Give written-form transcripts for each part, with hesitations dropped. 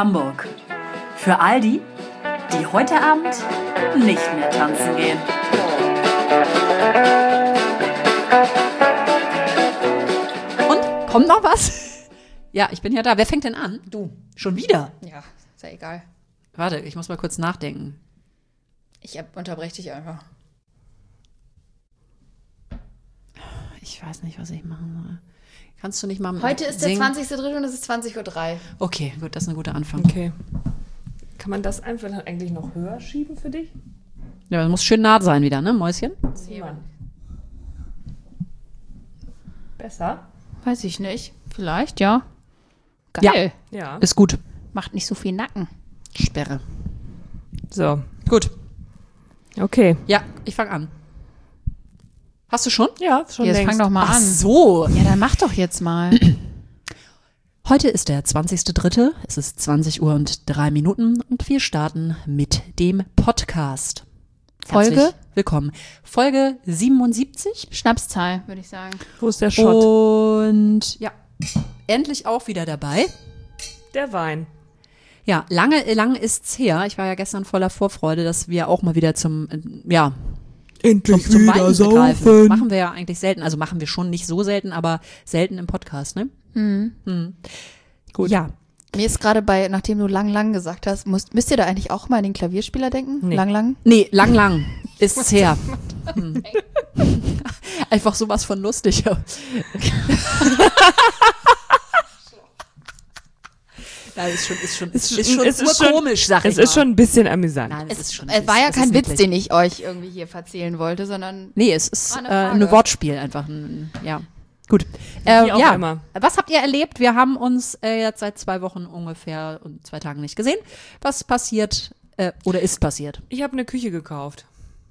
Hamburg. Für all die, die heute Abend nicht mehr tanzen gehen. Und, kommt noch was? Ja, ich bin ja da. Wer fängt denn an? Du. Schon wieder? Ja, ist ja egal. Warte, ich muss mal kurz nachdenken. Ich unterbreche dich einfach. Ich weiß nicht, was ich machen soll. Kannst du nicht mal Heute ist singen? der 20.03. und es ist 20.03 Uhr. Okay, gut, das ist ein guter Anfang. Okay. Kann man das einfach eigentlich noch höher schieben für dich? Ja, das muss schön nah sein wieder, ne, Mäuschen? Besser? Weiß ich nicht. Vielleicht, ja. Geil. Ja. Ist gut. Macht nicht so viel Nacken. Sperre. So. Gut. Okay. Ja, ich fange an. Hast du schon? Ja, schon Jetzt längst. fang doch mal Ach an. so. Ja, dann mach doch jetzt mal. Heute ist der 20.03. Es ist 20 Uhr und 3 Minuten und wir starten mit dem Podcast. Folge? Herzlich willkommen. Folge 77. Schnapszahl, würde ich sagen. Wo ist der Shot? Und ja, endlich auch wieder dabei. Der Wein. Ja, lange ist's her. Ich war ja gestern voller Vorfreude, dass wir auch mal wieder zum Endlich zum Wein greifen. Machen wir ja eigentlich selten. Also machen wir schon nicht so selten, aber selten im Podcast, ne? Mhm. Gut. Ja. Mir ist gerade nachdem du lang gesagt hast, müsst ihr da eigentlich auch mal an den Klavierspieler denken? Nee. Lang? Nee, lang ist's her. Einfach sowas von lustig. Nein, ist schon komisch, sag ich Es mal. ist schon ein bisschen amüsant. Nein, es ist schon. Es war ja es kein ist Witz, niedlich. den ich euch irgendwie hier erzählen wollte, sondern Nee, es ist War eine Frage. ein Wortspiel einfach. Ja. Gut. Wie auch ja. immer. Was habt ihr erlebt? Wir haben uns jetzt seit 2 Wochen ungefähr und 2 Tagen nicht gesehen. Was passiert oder ist passiert? Ich habe eine Küche gekauft.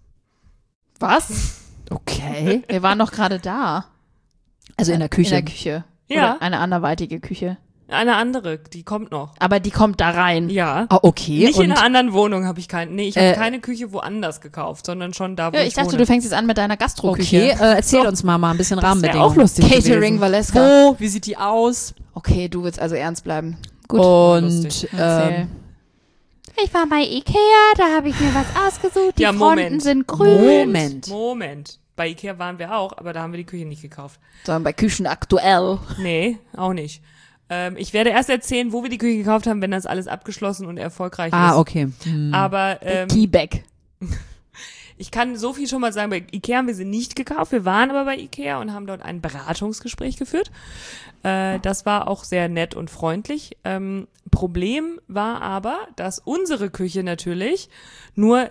was? Okay. Wir waren doch gerade da. Also in der Küche. In der Küche. Ja. Oder eine anderweitige Küche. Eine andere, die kommt noch. Aber die kommt da rein. Ja. Ah, okay. Nicht und in einer anderen Wohnung habe ich keine. Nee, ich habe keine Küche woanders gekauft, sondern schon da, wo Ja, ich ich dachte, wohne. du fängst jetzt an mit deiner Gastroküche. okay, erzähl uns mal ein bisschen Das wäre Rahmenbedingungen. auch lustig Catering gewesen. Valeska. Wo? Wie sieht die aus? Okay, du willst also ernst bleiben. Gut. Und lustig. Erzähl. Ich war bei Ikea, da habe ich mir was ausgesucht. Die Ja, Fronten Moment. sind grün. Moment. Bei Ikea waren wir auch, aber da haben wir die Küche nicht gekauft. Sondern bei Küchen aktuell. Nee, auch nicht. Ich werde erst erzählen, wo wir die Küche gekauft haben, wenn das alles abgeschlossen und erfolgreich ist. okay. Aber Keyback. ich kann so viel schon mal sagen, bei Ikea haben wir sie nicht gekauft. Wir waren aber bei Ikea und haben dort ein Beratungsgespräch geführt. Das war auch sehr nett und freundlich. Problem war aber, dass unsere Küche natürlich nur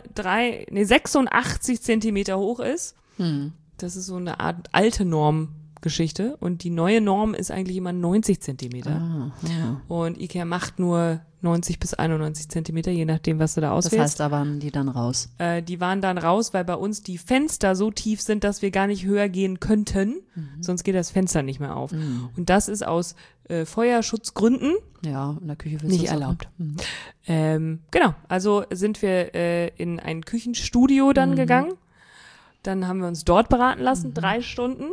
86 Zentimeter hoch ist. Das ist so eine Art alte Normgeschichte. Und die neue Norm ist eigentlich immer 90 Zentimeter. Ja. Und Ikea macht nur 90 bis 91 Zentimeter, je nachdem, was du da Das auswählst. heißt, da waren die dann raus. Die waren dann raus, weil bei uns die Fenster so tief sind, dass wir gar nicht höher gehen könnten. Sonst geht das Fenster nicht mehr auf. Und das ist aus Feuerschutzgründen Ja, in der Küche willst nicht du das auch erlaubt. machen. Genau, also sind wir in ein Küchenstudio dann gegangen. Dann haben wir uns dort beraten lassen, 3 Stunden.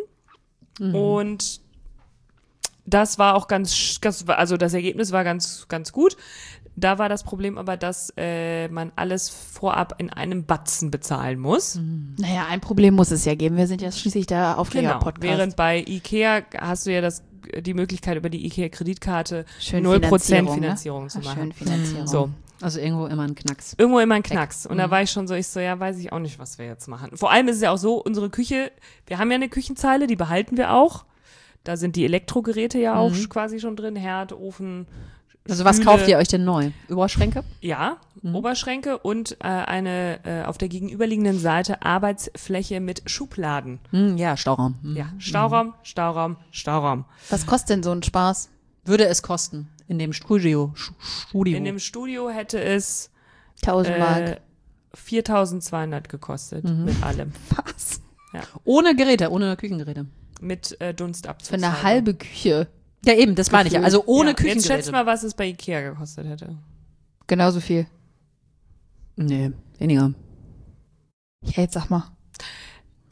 Und das war auch also das Ergebnis war ganz gut. Da war das Problem aber, dass man alles vorab in einem Batzen bezahlen muss. Naja, ein Problem muss es ja geben. Wir sind ja schließlich der Genau. Aufklärer-Podcast. Während bei Ikea hast du ja die Möglichkeit, über die Ikea-Kreditkarte Schön 0% ne? Finanzierung zu Ach, machen. schön Finanzierung. So. Also irgendwo immer ein Knacks. Irgendwo immer ein Knacks. Und da war ich schon so, ja, weiß ich auch nicht, was wir jetzt machen. Vor allem ist es ja auch so, unsere Küche, wir haben ja eine Küchenzeile, die behalten wir auch. Da sind die Elektrogeräte ja auch quasi schon drin, Herd, Ofen, Also was Stühle. kauft ihr euch denn neu? Überschränke? Ja, Oberschränke und eine auf der gegenüberliegenden Seite Arbeitsfläche mit Schubladen. Ja, Stauraum. Ja, Stauraum. Was kostet denn so ein Spaß? Würde es kosten in dem Studio? In dem Studio hätte es 1000 Mark. 4.200 gekostet mit allem. Was? Ohne Geräte, ohne Küchengeräte. Mit Für Dunstabzugshaube. eine halbe Küche. Ja, eben, das meine ich ja. Also ohne Jetzt Küchengeräte. schätzt mal, was es bei Ikea gekostet hätte. Genauso viel. Nee, weniger. Ja, jetzt sag mal.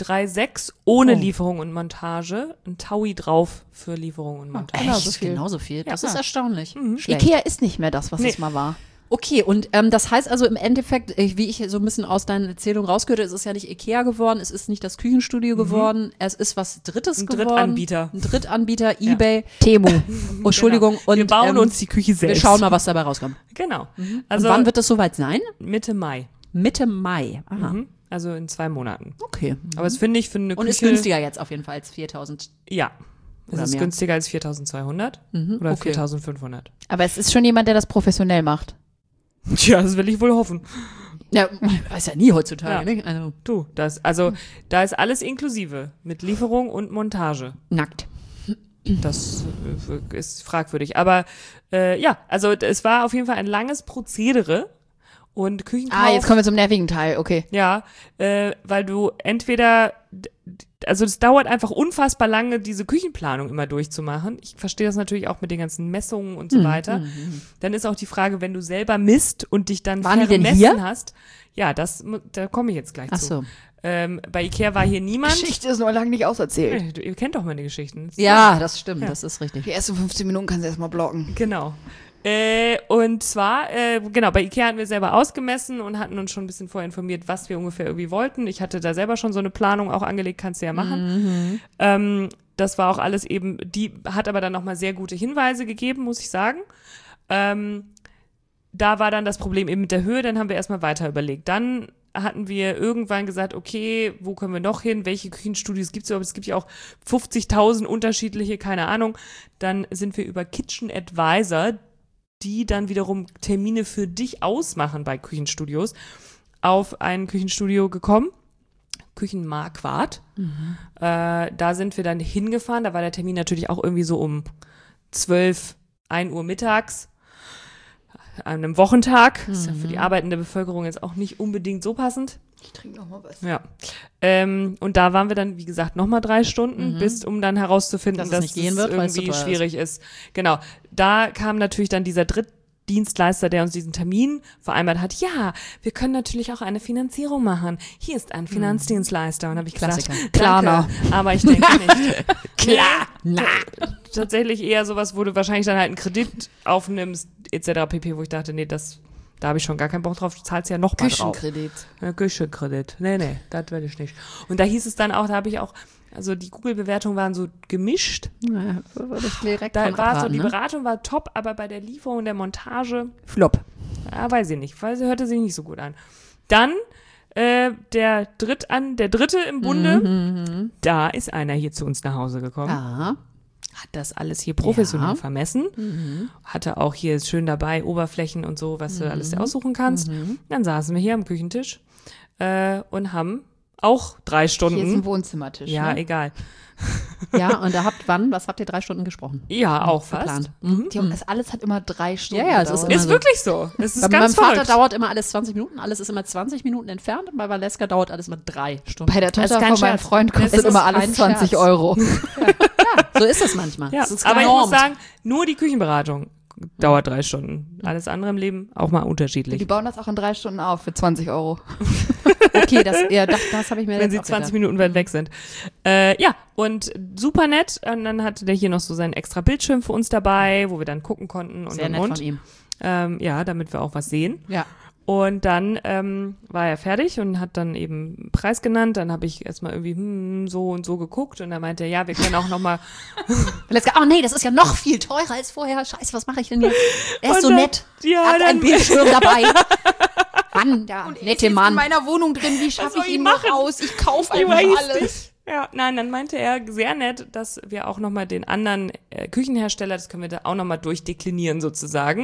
3,6 ohne Oh. Lieferung und Montage, ein Taui drauf für Lieferung und Montage. Genauso Echt? viel. Genauso viel. Das Ja. ist erstaunlich. Schlecht. Ikea ist nicht mehr das, was Nee. es mal war. Okay, und das heißt also im Endeffekt, wie ich so ein bisschen aus deiner Erzählung rausgehört, es ist ja nicht Ikea geworden, es ist nicht das Küchenstudio geworden, es ist was Drittes Ein geworden. Drittanbieter. Ein Drittanbieter, EBay. Temu. Oh, Entschuldigung. Genau. Wir Und, bauen uns die Küche Wir selbst. schauen mal, was dabei rauskommt. Genau. Also Also und wann wird das soweit sein? Mitte Mai. Mitte Mai. Aha. Also in 2 Monaten. Okay. Aber das finde ich für eine Und Küche... ist günstiger jetzt auf jeden Fall als 4.000. Ja. Es Oder ist mehr. günstiger als 4.200 oder okay. 4.500. Aber es ist schon jemand, der das professionell macht. Tja, das will ich wohl hoffen. Ja, weiß ja nie heutzutage, Ja. ne? Also Du, da ist alles inklusive mit Lieferung und Montage. nackt. Das ist fragwürdig. Aber ja, also es war auf jeden Fall ein langes Prozedere und Küchenkauf. Jetzt kommen wir zum nervigen Teil. Okay. Ja, weil du entweder, also es dauert einfach unfassbar lange, diese Küchenplanung immer durchzumachen. Ich verstehe das natürlich auch mit den ganzen Messungen und so weiter. Dann ist auch die Frage, wenn du selber misst und dich dann Waren die denn vermessen hier? hast. Ja, da komme ich jetzt gleich Ach zu. so. Bei Ikea war hier niemand. Geschichte ist noch lange nicht auserzählt. Ihr kennt doch meine Geschichten. Ja, das stimmt, das ist richtig. Die ersten 15 Minuten kannst du erstmal blocken. Genau. Und zwar, genau, bei Ikea hatten wir selber ausgemessen und hatten uns schon ein bisschen vorher informiert, was wir ungefähr irgendwie wollten. Ich hatte da selber schon so eine Planung auch angelegt, kannst du ja machen. Das war auch alles eben, die hat aber dann nochmal sehr gute Hinweise gegeben, muss ich sagen. Da war dann das Problem eben mit der Höhe, dann haben wir erstmal weiter überlegt. Dann hatten wir irgendwann gesagt, okay, wo können wir noch hin? Welche Küchenstudios gibt es überhaupt? Es gibt ja auch 50.000 unterschiedliche, keine Ahnung. Dann sind wir über Kitchen Advisor, die dann wiederum Termine für dich ausmachen bei Küchenstudios, auf ein Küchenstudio gekommen. Küchenmarquardt. Da sind wir dann hingefahren. Da war der Termin natürlich auch irgendwie so um 1 Uhr mittags. An einem Wochentag. Ist ja für die arbeitende Bevölkerung jetzt auch nicht unbedingt so passend. Ich trinke noch mal was. Ja. Und da waren wir dann, wie gesagt, nochmal 3 Stunden, um dann herauszufinden, Dass es dass nicht gehen wird, weil es irgendwie zu teuer ist. schwierig ist. Genau. Da kam natürlich dann dieser Drittdienstleister, der uns diesen Termin vereinbart hat. Ja, wir können natürlich auch eine Finanzierung machen. Hier ist ein Finanzdienstleister. Und habe ich gesagt, Klassiker. Klarna. danke, aber ich denke nicht. Klar. Na. Tatsächlich eher sowas, wo du wahrscheinlich dann halt einen Kredit aufnimmst, etc. pp., wo ich dachte, nee, da habe ich schon gar keinen Bock drauf, du zahlst ja noch mal drauf. Küchenkredit. Ja, Küchenkredit. Nee, das werde ich nicht. Und da hieß es dann auch, da habe ich auch, also die Google-Bewertungen waren so gemischt. Naja, würde ich direkt Da von war so, abraten, die ne? Beratung war top, aber bei der Lieferung und der Montage, Flop. weiß ich nicht, weil sie hörte sich nicht so gut an. Dann der Dritte im Bunde, da ist einer hier zu uns nach Hause gekommen. Ja. Hat das alles hier professionell Ja. vermessen. Hatte auch hier schön dabei Oberflächen und so, was du alles dir aussuchen kannst. Dann saßen wir hier am Küchentisch und haben auch 3 Stunden. Hier ist ein Wohnzimmertisch. Ja, ne? egal. Ja, und da was habt ihr 3 Stunden gesprochen? Ja, auch fast. Verplant. Das alles hat immer 3 Stunden Ja, es ist gedauert. immer Ist so. wirklich so. Es ist Bei ganz meinem Vater verrückt. dauert immer alles 20 Minuten, alles ist immer 20 Minuten entfernt und bei Valeska dauert alles immer 3 Stunden. Bei der Das ist Tochter kein von meinem Scherz. Freund Das kostet ist immer kein alles 20 Scherz. Euro. So ist es manchmal. Ja, Das ist aber ich genormt. muss sagen, nur die Küchenberatung dauert 3 Stunden. Alles andere im Leben auch mal Die unterschiedlich. bauen das auch in 3 Stunden auf für 20 Euro. Okay, das habe ich mir Wenn jetzt sie auch 20 gedacht. Minuten weit weg sind. Ja, und super nett. Und dann hatte der hier noch so seinen extra Bildschirm für uns dabei, wo wir dann gucken konnten und Sehr nett von und. ihm. Ja, damit wir auch was sehen. Ja. Und dann war er fertig und hat dann eben einen Preis genannt. Dann habe ich erstmal irgendwie so und so geguckt und dann meinte er, ja, wir können auch nochmal. Valeska, oh nee, das ist ja noch viel teurer als vorher. Scheiße, was mache ich denn jetzt? Er ist Und so dann- nett. ja, Hat dann- einen Bildschirm dabei. Mann, der nette in Mann. meiner Wohnung drin, wie schaffe soll ich ich ihn noch machen? raus? Ich kaufe Ich einfach weiß alles. nicht. Ja, nein, dann meinte er sehr nett, dass wir auch nochmal den anderen Küchenhersteller, das können wir da auch nochmal durchdeklinieren sozusagen,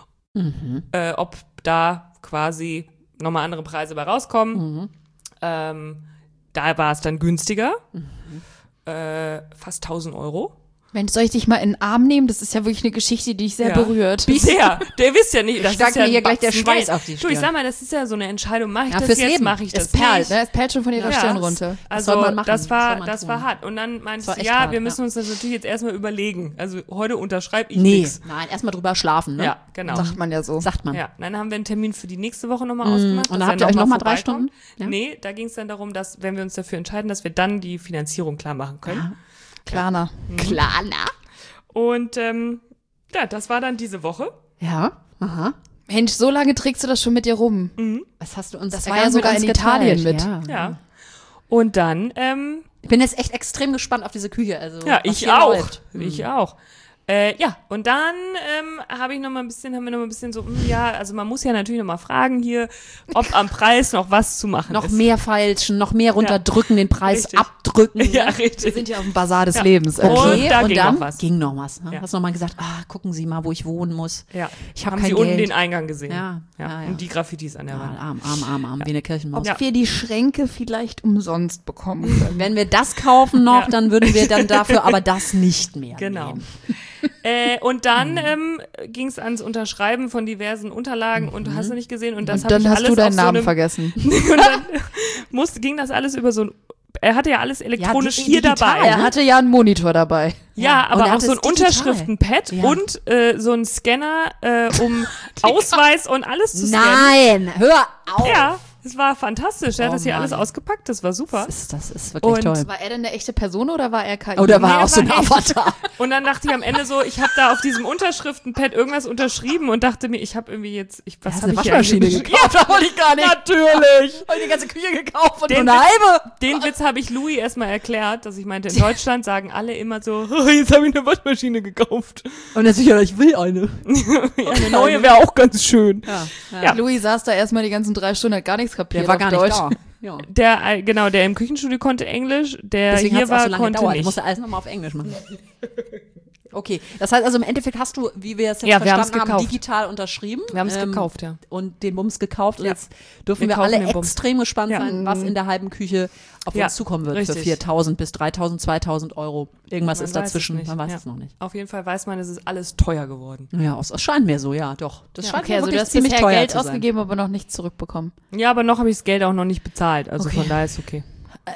ob da quasi nochmal andere Preise bei rauskommen. Da war es dann günstiger, fast 1.000 Euro. Mensch, soll ich dich mal in den Arm nehmen? Das ist ja wirklich eine Geschichte, die dich sehr berührt. Sehr. Der wisst ja nicht, das Steigt ist ja mir ein hier gleich der Batzen Schweiß Geld. auf die Du, ich Stirn. sag mal, das ist ja so eine Entscheidung. Mach ich Ja, das fürs jetzt, Leben. mach ich das Es perlt, nicht? ne? Es perlt schon von ihrer Stirn runter. Also soll man machen? das Das soll war man tun. hart. Und dann meinte war sie, echt ja, hart, wir müssen uns das natürlich jetzt erstmal überlegen. Also heute unterschreibe ich Nee, nichts. nein, erstmal drüber schlafen, ne? Ja, genau. Sagt man ja so. Sagt man. Ja, dann haben wir einen Termin für die nächste Woche nochmal ausgemacht. und dass dann habt er ihr euch noch mal vorbeikommt. 3 Stunden? Ja. Nee, da ging es dann darum, dass, wenn wir uns dafür entscheiden, dass wir dann die Finanzierung klar machen können. Klarner. Klar, na? Und ja, das war dann diese Woche. Ja, aha. Mensch, so lange trägst du das schon mit dir rum. Was hast du uns Das war ja sogar in Italien mit. Ja. Ja. Und dann, Ich bin jetzt echt extrem gespannt auf diese Küche. Also, ja, was ich hier auch. läuft. Ich auch. Ja, und dann haben wir noch mal ein bisschen so, ja, also man muss ja natürlich noch mal fragen hier, ob am Preis noch was zu machen Noch ist. mehr feilschen, noch mehr runterdrücken, den Preis Richtig. abdrücken. Ja, ne? Wir richtig. sind ja auf dem Basar des Ja. Lebens. Und Okay, da und ging dann noch was. ging noch was. Ne? Ja. Hast noch mal gesagt, gucken Sie mal, wo ich wohnen muss. Ja. Ich hab Haben kein Sie unten Geld. den Eingang gesehen? Ja, ja. Und die Graffitis an der Wand. Arm, wie eine Kirchenmaus. Ja. wir die Schränke vielleicht umsonst bekommen können. Wenn wir das kaufen noch, Ja. dann würden wir dann dafür aber das nicht mehr Genau. nehmen. Und dann ging es ans Unterschreiben von diversen Unterlagen und hast du nicht gesehen. Und das Und habe dann ich hast alles du deinen auf so Namen einem, vergessen. Und dann ging das alles über so ein, er hatte ja alles elektronisch di- hier digital, dabei. Er hatte ja einen Monitor dabei. Ja, und er aber auch hat so ein es digital. Unterschriftenpad Ja. und so ein Scanner, um Ausweis und alles zu scannen. Nein, hör auf. Ja, es war fantastisch. Er hat Oh das hier Mann. alles ausgepackt, das war super. Das ist wirklich Und- toll. War er denn eine echte Person oder war er KI? Oder war Nee, er auch so ein war echt. Avatar? Und dann dachte ich am Ende so, ich habe da auf diesem Unterschriftenpad irgendwas unterschrieben und dachte mir, ich habe irgendwie jetzt, was Hast habe eine ich hier Waschmaschine eigentlich- gekauft? Ja, wollte ich gar nicht. Natürlich. Und die ganze Küche gekauft und Den nur eine halbe. Den Witz habe ich Louis erstmal erklärt, dass ich meinte, in Deutschland sagen alle immer so, oh, jetzt habe ich eine Waschmaschine gekauft. Und er sicher, ich will eine. Ja, eine neue wäre auch ganz schön. Ja. Louis saß da erstmal die ganzen 3 Stunden, hat gar nichts kapiert. Der war auf gar Deutsch. nicht da. Ja. Der im Küchenstudio konnte Englisch, der Deswegen hat hier es auch war, so lange konnte gedauert. Ich nicht. musste alles nochmal auf Englisch machen. Okay, das heißt also im Endeffekt hast du, wie wir es jetzt Ja, wir haben's verstanden haben, gekauft. digital unterschrieben. Wir haben es gekauft, ja. Und den Bums gekauft. Und Ja. jetzt dürfen Wir wir kaufen alle den Bums. extrem gespannt Ja. sein, was in der halben Küche auf Ja, uns zukommen wird richtig. für 4.000 bis 3.000, 2.000 Euro. Irgendwas Man ist weiß dazwischen, es nicht. man weiß Ja. es noch nicht. Auf jeden Fall weiß man, es ist alles teuer geworden. Ja, es scheint mir so, ja, doch. Das scheint Okay, mir also du wirklich hast ziemlich bisher teuer Geld zu sein. ausgegeben, aber noch nichts zurückbekommen. Ja, aber noch habe ich das Geld auch noch nicht bezahlt. Also von daher ist okay.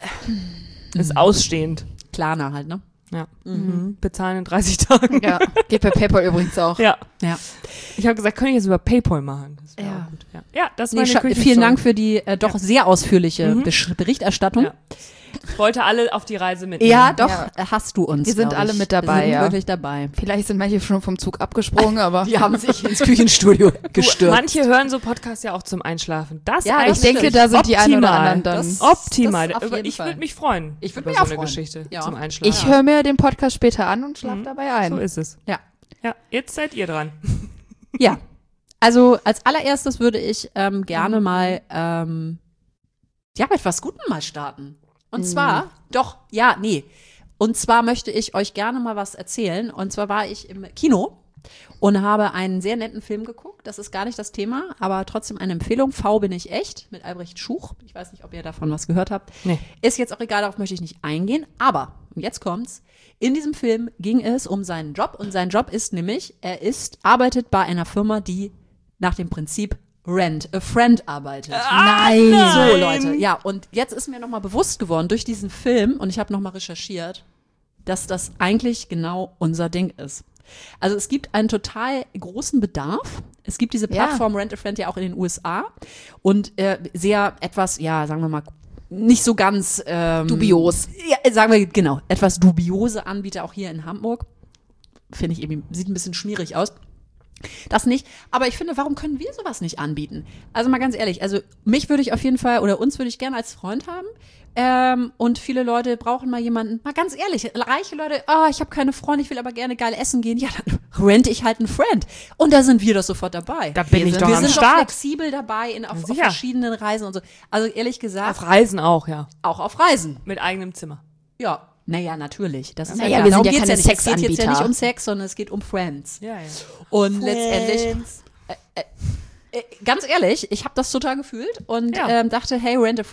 Ist ausstehend. Klarner halt, ne? Ja. Bezahlen in 30 Tagen. Ja, geht per PayPal übrigens auch. Ja. Ja. Ich habe gesagt, kann ich jetzt über PayPal machen? Das wäre Ja. auch gut. Ja, das Nee, war eine Küchenstory. vielen Dank für die doch sehr ausführliche Berichterstattung. Ja. Ich wollte alle auf die Reise mitnehmen. Ja, doch, Ja. hast du uns. Wir sind glaub alle ich. mit dabei, Wir sind ja. wirklich dabei. Vielleicht sind manche schon vom Zug abgesprungen, aber Die haben sich ins Küchenstudio gestürzt. Manche hören so Podcasts ja auch zum Einschlafen. Das Ja, eigentlich ich denke, stimmt. da sind die einen oder Optimal. anderen dann. Das- Optimal. das auf jeden Ich Fall. würde mich freuen. Ich würd über mich so auch eine freuen. Geschichte Ja. zum Einschlafen. Ich höre mir den Podcast später an und schlafe dabei ein. So ist es. Ja. Ja, jetzt seid ihr dran. Ja. Also als allererstes würde ich gerne mal mit was Gutem mal starten. Und zwar, Und zwar möchte ich euch gerne mal was erzählen. Und zwar war ich im Kino und habe einen sehr netten Film geguckt. Das ist gar nicht das Thema, aber trotzdem eine Empfehlung. V bin ich echt mit Albrecht Schuch. Ich weiß nicht, ob ihr davon was gehört habt. Nee. Ist jetzt auch egal, darauf möchte ich nicht eingehen. Aber, und jetzt kommt's, in diesem Film ging es um seinen Job. Und sein Job ist nämlich, arbeitet bei einer Firma, die nach dem Prinzip Rent a Friend arbeitet. Nein. So, Leute. Ja, und jetzt ist mir nochmal bewusst geworden durch diesen Film, und ich habe nochmal recherchiert, dass das eigentlich genau unser Ding ist. Also es gibt einen total großen Bedarf. Es gibt diese Plattform Rent a Friend ja auch in den USA und sehr etwas, ja, sagen wir mal, nicht so ganz Dubios. Ja, sagen wir genau, etwas dubiose Anbieter auch hier in Hamburg. Finde ich irgendwie, sieht ein bisschen schmierig aus. Das nicht, aber ich finde, warum können wir sowas nicht anbieten? Also mal ganz ehrlich, also mich würde ich auf jeden Fall, oder uns würde ich gerne als Freund haben, und viele Leute brauchen mal jemanden, mal ganz ehrlich, reiche Leute, ich habe keine Freunde, ich will aber gerne geil essen gehen, ja, dann rente ich halt einen Friend. Und da sind wir doch sofort dabei. Da bin ich doch wir am sind doch Start. flexibel dabei auf Sicher. verschiedenen Reisen und so. Also ehrlich gesagt, Auf Reisen auch, ja. auch auf Reisen. Mit eigenem Zimmer. Ja, naja, natürlich. Das ist Naja, klar. wir sind Darum ja geht's keine nicht. Es geht jetzt ja Sexanbieter. nicht um Sex, sondern es geht um Friends. Ja, ja. Und letztendlich, ganz ehrlich, ich habe das total gefühlt und Ja. dachte, hey, Rent a Friend,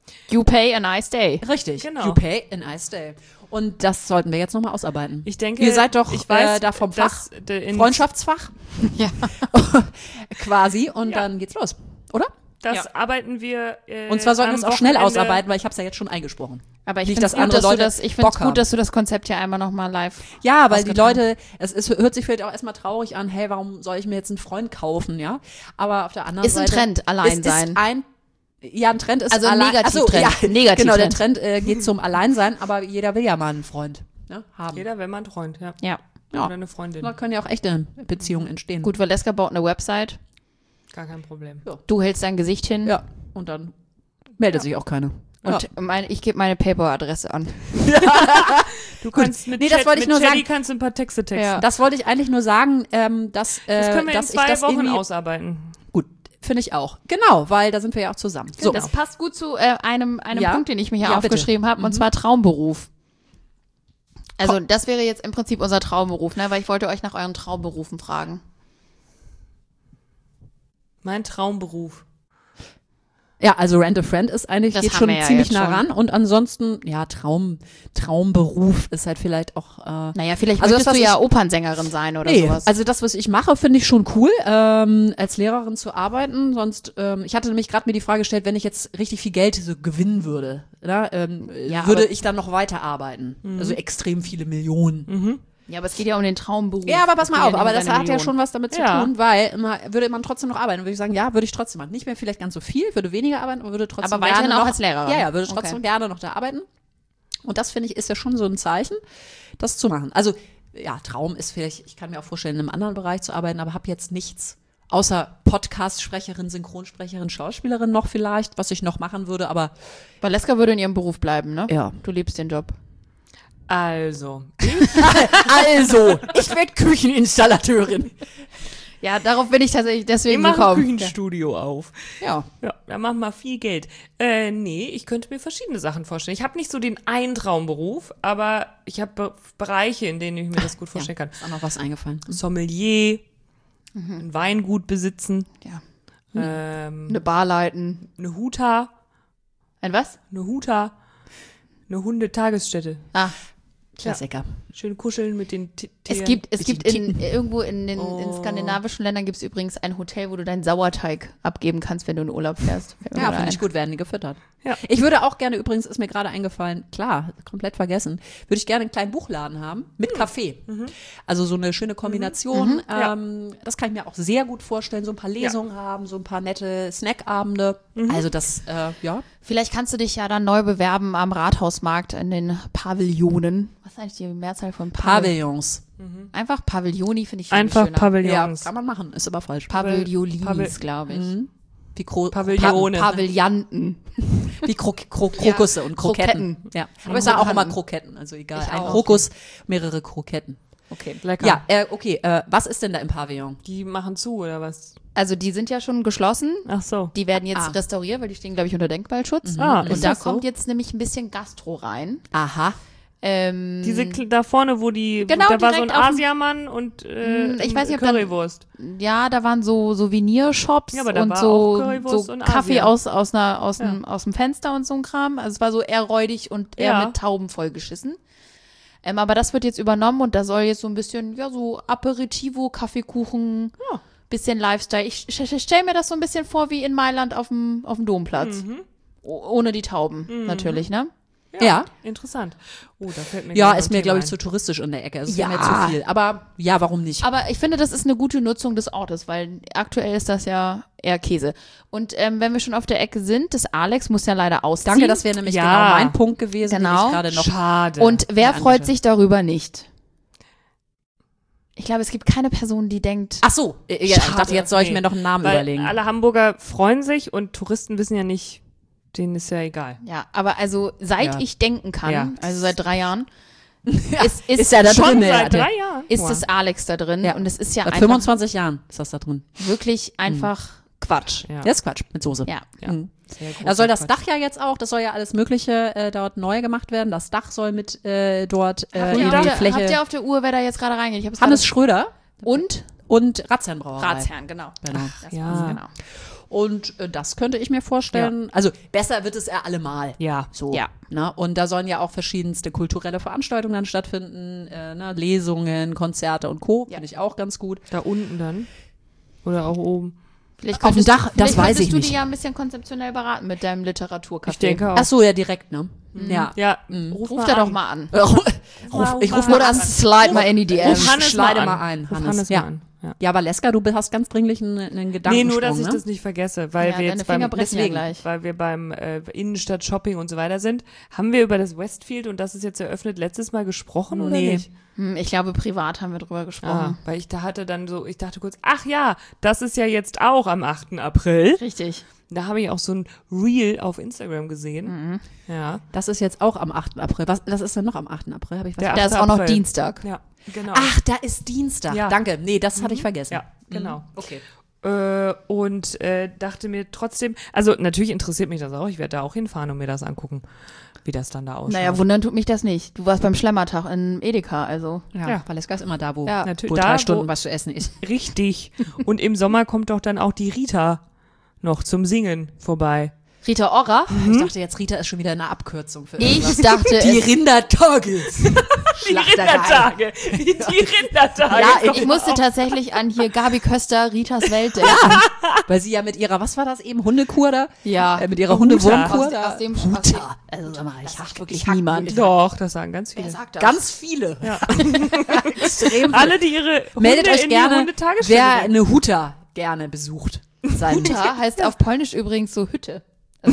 You pay a nice day. Richtig. Genau. You pay a nice day. Und das sollten wir jetzt nochmal ausarbeiten. Ich denke, Ihr seid doch ich weiß, da vom Fach, in Freundschaftsfach Ja. quasi und Ja. dann geht's los, oder? Das arbeiten wir Und zwar sollten wir am es auch schnell Wochenende. ausarbeiten, weil ich habe es ja jetzt schon eingesprochen. Aber ich Nicht, finde dass es gut, andere dass du Leute das, ich Bock find's haben. gut, dass du das Konzept hier einmal nochmal live. Ja, weil die ausgetragen. Leute, es hört sich vielleicht auch erstmal traurig an, hey, warum soll ich mir jetzt einen Freund kaufen, ja? Aber auf der anderen Ist ein Seite Trend, allein ist sein. ein Trend ist Also ein allein, Negativtrend. ja, Negativtrend. genau, der Trend geht zum Alleinsein, aber jeder will ja mal einen Freund, ne, haben. Jeder, wenn man einen Freund, ja. Ja. Ja. Oder eine Freundin. Da können ja auch echte Beziehungen entstehen. Gut, Valeska baut eine Website. Gar kein Problem. Du hältst dein Gesicht hin. Ja, und dann meldet sich auch keiner. Und ich gebe meine PayPal-Adresse an. Du kannst mit Nee, das wollte ich nur Chatty sagen. kannst du ein paar Texte texten. Ja. Das wollte ich eigentlich nur sagen, dass Das können wir in dass ich 2 das Wochen irgendwie ausarbeiten. gut, finde ich auch. Genau, weil da sind wir ja auch zusammen. So, Das passt gut zu einem Ja. Punkt, den ich mir hier Ja, bitte. aufgeschrieben habe, und zwar Traumberuf. Also das wäre jetzt im Prinzip unser Traumberuf, ne? Weil ich wollte euch nach euren Traumberufen fragen. Mein Traumberuf. ja, also Rent a Friend ist eigentlich, Das geht haben schon wir ja ziemlich jetzt nah schon. ran und ansonsten, ja, Traumberuf ist halt vielleicht auch, Naja, vielleicht Also möchtest das, du was ja ich- Opernsängerin sein oder nee, sowas. also das, was ich mache, finde ich schon cool, als Lehrerin zu arbeiten. Sonst, ich hatte nämlich gerade mir die Frage gestellt, wenn ich jetzt richtig viel Geld so gewinnen würde, Ja, würde aber- ich dann noch weiterarbeiten. Also extrem viele Millionen. Ja, aber es geht ja um den Traumberuf. Ja, aber pass Es mal geht auf, nicht aber um das deine hat ja Millionen. schon was damit zu Ja. tun, weil würde man trotzdem noch arbeiten. Würde ich sagen, ja, würde ich trotzdem machen. Nicht mehr vielleicht ganz so viel, würde weniger arbeiten, aber würde trotzdem Aber weiterhin gerne auch noch, als Lehrerin. Ja, würde trotzdem Okay. gerne noch da arbeiten. Und das, finde ich, ist ja schon so ein Zeichen, das zu machen. Also, ja, Traum ist vielleicht, ich kann mir auch vorstellen, in einem anderen Bereich zu arbeiten, aber habe jetzt nichts außer Podcast-Sprecherin, Synchronsprecherin, Schauspielerin noch vielleicht, was ich noch machen würde, aber Valeska würde in ihrem Beruf bleiben, ne? ja. Du liebst den Job. Also, Also, ich werde Kücheninstallateurin. Ja, darauf bin ich tatsächlich wir deswegen machen ein gekommen. Küchenstudio auf. Ja. Ja, da machen wir viel Geld. Nee, ich könnte mir verschiedene Sachen vorstellen. Ich habe nicht so den einen Traumberuf, aber ich habe Bereiche, in denen ich mir das gut vorstellen kann. Ist auch noch was eingefallen. Sommelier, ein Weingut besitzen, Ja. eine Eine Bar leiten. Huta, Ein was? eine Hundetagesstätte. Ah, Klassiker. Schön kuscheln mit den Tieren. es gibt Titten. irgendwo in den in skandinavischen Ländern gibt es übrigens ein Hotel, wo du deinen Sauerteig abgeben kannst, wenn du in Urlaub fährst. Fällt mir Ja, gerade finde ich ein. gut, werden die gefüttert. Ja. Ich würde auch gerne, übrigens ist mir gerade eingefallen, klar, komplett vergessen, würde ich gerne einen kleinen Buchladen haben mit Café. Also so eine schöne Kombination. Ja. Das kann ich mir auch sehr gut vorstellen, so ein paar Lesungen haben, so ein paar nette Snackabende. Also das, ja. Vielleicht kannst du dich ja dann neu bewerben am Rathausmarkt in den Pavillonen. Was ist eigentlich die Mehrzahl von Pavillons. Einfach Pavilloni finde ich viel Einfach schöner. Ja, Pavillons. kann man machen, ist aber falsch. Pavillolins, glaube ich. Wie Pavillone. Pavillanten. Wie Krokusse und Kroketten. Kroketten. Ja, aber ich sage auch immer Krokanten. Kroketten, also egal. Ich Ein auch. Krokus, mehrere Kroketten. Okay. Lecker. Ja, okay, was ist denn da im Pavillon? Die machen zu, oder was? Also die sind ja schon geschlossen. Ach so. Die werden jetzt restauriert, weil die stehen, glaube ich, unter Denkmalschutz. Ah, ist Und da das so? kommt jetzt nämlich ein bisschen Gastro rein. Aha. Diese da vorne, wo die, Genau, da war so direkt ein auf dem- Asiamann und ich weiß nicht, ob dann- Currywurst. Ja, da waren so Souvenirshops Ja, aber da und war so, auch Currywurst so und Kaffee Asien. aus dem Fenster und so ein Kram. Also es war so eher räudig und eher Ja. mit Tauben vollgeschissen. Aber das wird jetzt übernommen und da soll jetzt so ein bisschen, ja, so Aperitivo, Kaffeekuchen, bisschen Lifestyle. Ich stelle mir das so ein bisschen vor wie in Mailand auf dem Domplatz. Ohne die Tauben, natürlich, ne? Ja. Interessant. Oh, da fällt mir Ja, gleich noch ist ein mir, Thema glaube ich, ein. zu touristisch in der Ecke. Es ist Ja. mir zu viel. Aber ja, warum nicht? Aber ich finde, das ist eine gute Nutzung des Ortes, weil aktuell ist das ja eher Käse. Und wenn wir schon auf der Ecke sind, das Alex muss ja leider ausziehen. Danke, das wäre nämlich Ja. genau mein Punkt gewesen, Genau. den ich gerade noch. Schade. Und wer Ja, freut Anke. sich darüber nicht? Ich glaube, es gibt keine Person, die denkt, Ach so, ja, ich Schade. dachte, jetzt soll ich Nee. mir noch einen Namen Weil überlegen. alle Hamburger freuen sich und Touristen wissen ja nicht, denen ist ja egal. ja, aber also seit Ja. ich denken kann, Ja. also seit 3 Jahren, ist ja da Schon drin. seit 3 Jahren. ist Wow. das Alex da drin Ja. und es ist ja Seit einfach 25 Jahren ist das da drin. wirklich einfach Quatsch. Ja. Das ist Quatsch, mit Soße. Ja. Ja. Mhm. Sehr großer Da soll das Quatsch. Dach ja jetzt auch, das soll ja alles Mögliche dort neu gemacht werden. Das Dach soll mit dort Habt ihr, in auf die der, Fläche. habt ihr auf der Uhr, wer da jetzt gerade reingeht? Ich hab's Hannes gerade- Schröder und und Ratzherrn Brauerei. Ratsherrn, genau. Genau. Das Ja. war's, genau. Und das könnte ich mir vorstellen. Also besser wird es ja allemal. Ja. So. Ja. Ne? Und da sollen ja auch verschiedenste kulturelle Veranstaltungen dann stattfinden, Lesungen, Konzerte und Co. Finde ich auch ganz gut. Da unten dann? Oder auch oben? Vielleicht Auf dem könntest Dach, du- das vielleicht weiß könntest ich du nicht. die ja ein bisschen konzeptionell beraten mit deinem Literaturcafé. Ich denke auch. Ach so, ja, direkt, ne? Ja. Ja, Ruf da doch mal an. Ich ruf mal Oder an. slide mal in die DMs. Ruf Hannes Schneide mal mal an. ein, Ruf Hannes. Hannes Ja. mal an. Ja. Ja, aber Leska, du hast ganz dringlich einen Gedankensprung, Nee, nur, dass ich ne? das nicht vergesse, weil Ja, wir deine jetzt Finger beim, brechen ja gleich. weil wir beim Innenstadt-Shopping und so weiter sind, haben wir über das Westfield und das ist jetzt eröffnet letztes Mal gesprochen oder Nee. nicht? Ich glaube, privat haben wir drüber gesprochen. Weil ich dachte kurz, ach ja, das ist ja jetzt auch am 8. April. Richtig. Da habe ich auch so ein Reel auf Instagram gesehen. Ja. Das ist jetzt auch am 8. April. Was ist denn noch am 8. April? Habe ich was Der Da ist 8. auch noch April. Dienstag. Ja, genau. Ach, da ist Dienstag. Ja. Danke. Nee, das hatte ich vergessen. Ja, genau. Okay. Und dachte mir trotzdem, also natürlich interessiert mich das auch, ich werde da auch hinfahren und mir das angucken, wie das dann da ausschaut. Naja, wundern tut mich das nicht. Du warst beim Schlemmertag in Edeka, also. Ja, Ja. Valeska ist immer da, wo, Ja. Natürlich, wo da, 3 Stunden wo- was zu essen ist. Richtig. Und im Sommer kommt doch dann auch die Rita noch zum Singen vorbei. Rita Ora? Ich dachte jetzt, Rita ist schon wieder eine Abkürzung für Ich irgendwas. dachte, Die es, Rindertages. Die Rindertage. Die Rindertage. Ja, ich musste tatsächlich an hier Gabi Köster, Ritas Welt denken. Weil sie ja mit ihrer, was war das eben, Hundekur da? Ja. Mit ihrer Huta. Hundewurmkur Aus da. dem- Huta. Also sag mal, ich hab wirklich hack niemand. Doch, das sagen ganz viele. Wer sagt das? Ganz viele. Extrem Alle, die ihre Meldet Hunde euch in gerne, die Hundetagesstätte wer bringen. eine Huta gerne besucht. Huta heißt auf Polnisch übrigens so Hütte.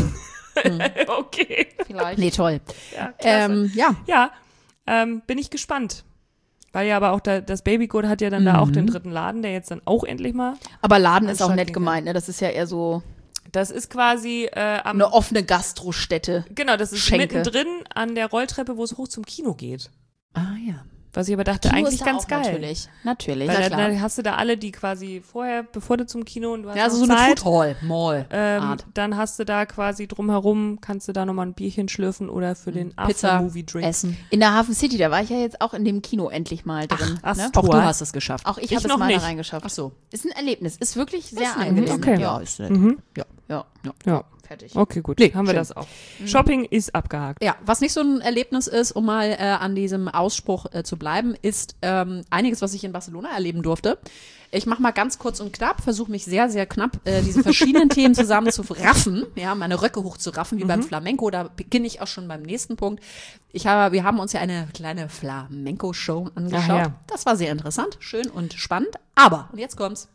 Okay. Vielleicht. Nee, toll. Ja, klasse. Ja. Ja, bin ich gespannt. Weil ja aber auch das Babygoat hat ja dann da auch den dritten Laden, der jetzt dann auch endlich mal. Aber Laden ist auch Anstatt nett gegen- gemeint, ne? Das ist ja eher so Das ist quasi am. eine offene Gastrostätte. Genau, das ist Schenke. mittendrin an der Rolltreppe, wo es hoch zum Kino geht. Ah ja. Was ich aber dachte, Kino eigentlich ist da ganz auch geil. Natürlich. Weil Na da, klar. da hast du da alle, die quasi vorher, bevor du zum Kino und du hast Ja, also noch so eine Zeit, Food Hall, Mall Art. dann hast du da quasi drumherum, kannst du da nochmal ein Bierchen schlürfen oder für den Pizza After-Movie-Drink. essen. In der Hafen City, da war ich ja jetzt auch in dem Kino endlich mal drin. ach, ne? Auch du Toll. hast es geschafft. Auch ich Ich habe es noch mal nicht. da reingeschafft. Ach so. Ist ein Erlebnis. Ist wirklich sehr nett. angenehm. Okay. Ja, ist nett. Ja. Ja. Ja, Fertig. okay, gut. Nee, haben wir schön. das auch. Shopping ist abgehakt. Ja, was nicht so ein Erlebnis ist, um mal an diesem Ausspruch zu bleiben, ist einiges, was ich in Barcelona erleben durfte. Ich mache mal ganz kurz und knapp, versuche mich sehr, sehr knapp, diese verschiedenen Themen zusammen zu raffen, ja, meine Röcke hochzuraffen, wie beim Flamenco. Da beginne ich auch schon beim nächsten Punkt. Wir haben uns ja eine kleine Flamenco-Show angeschaut. Ach ja. Das war sehr interessant, schön und spannend. Aber, und jetzt kommt's.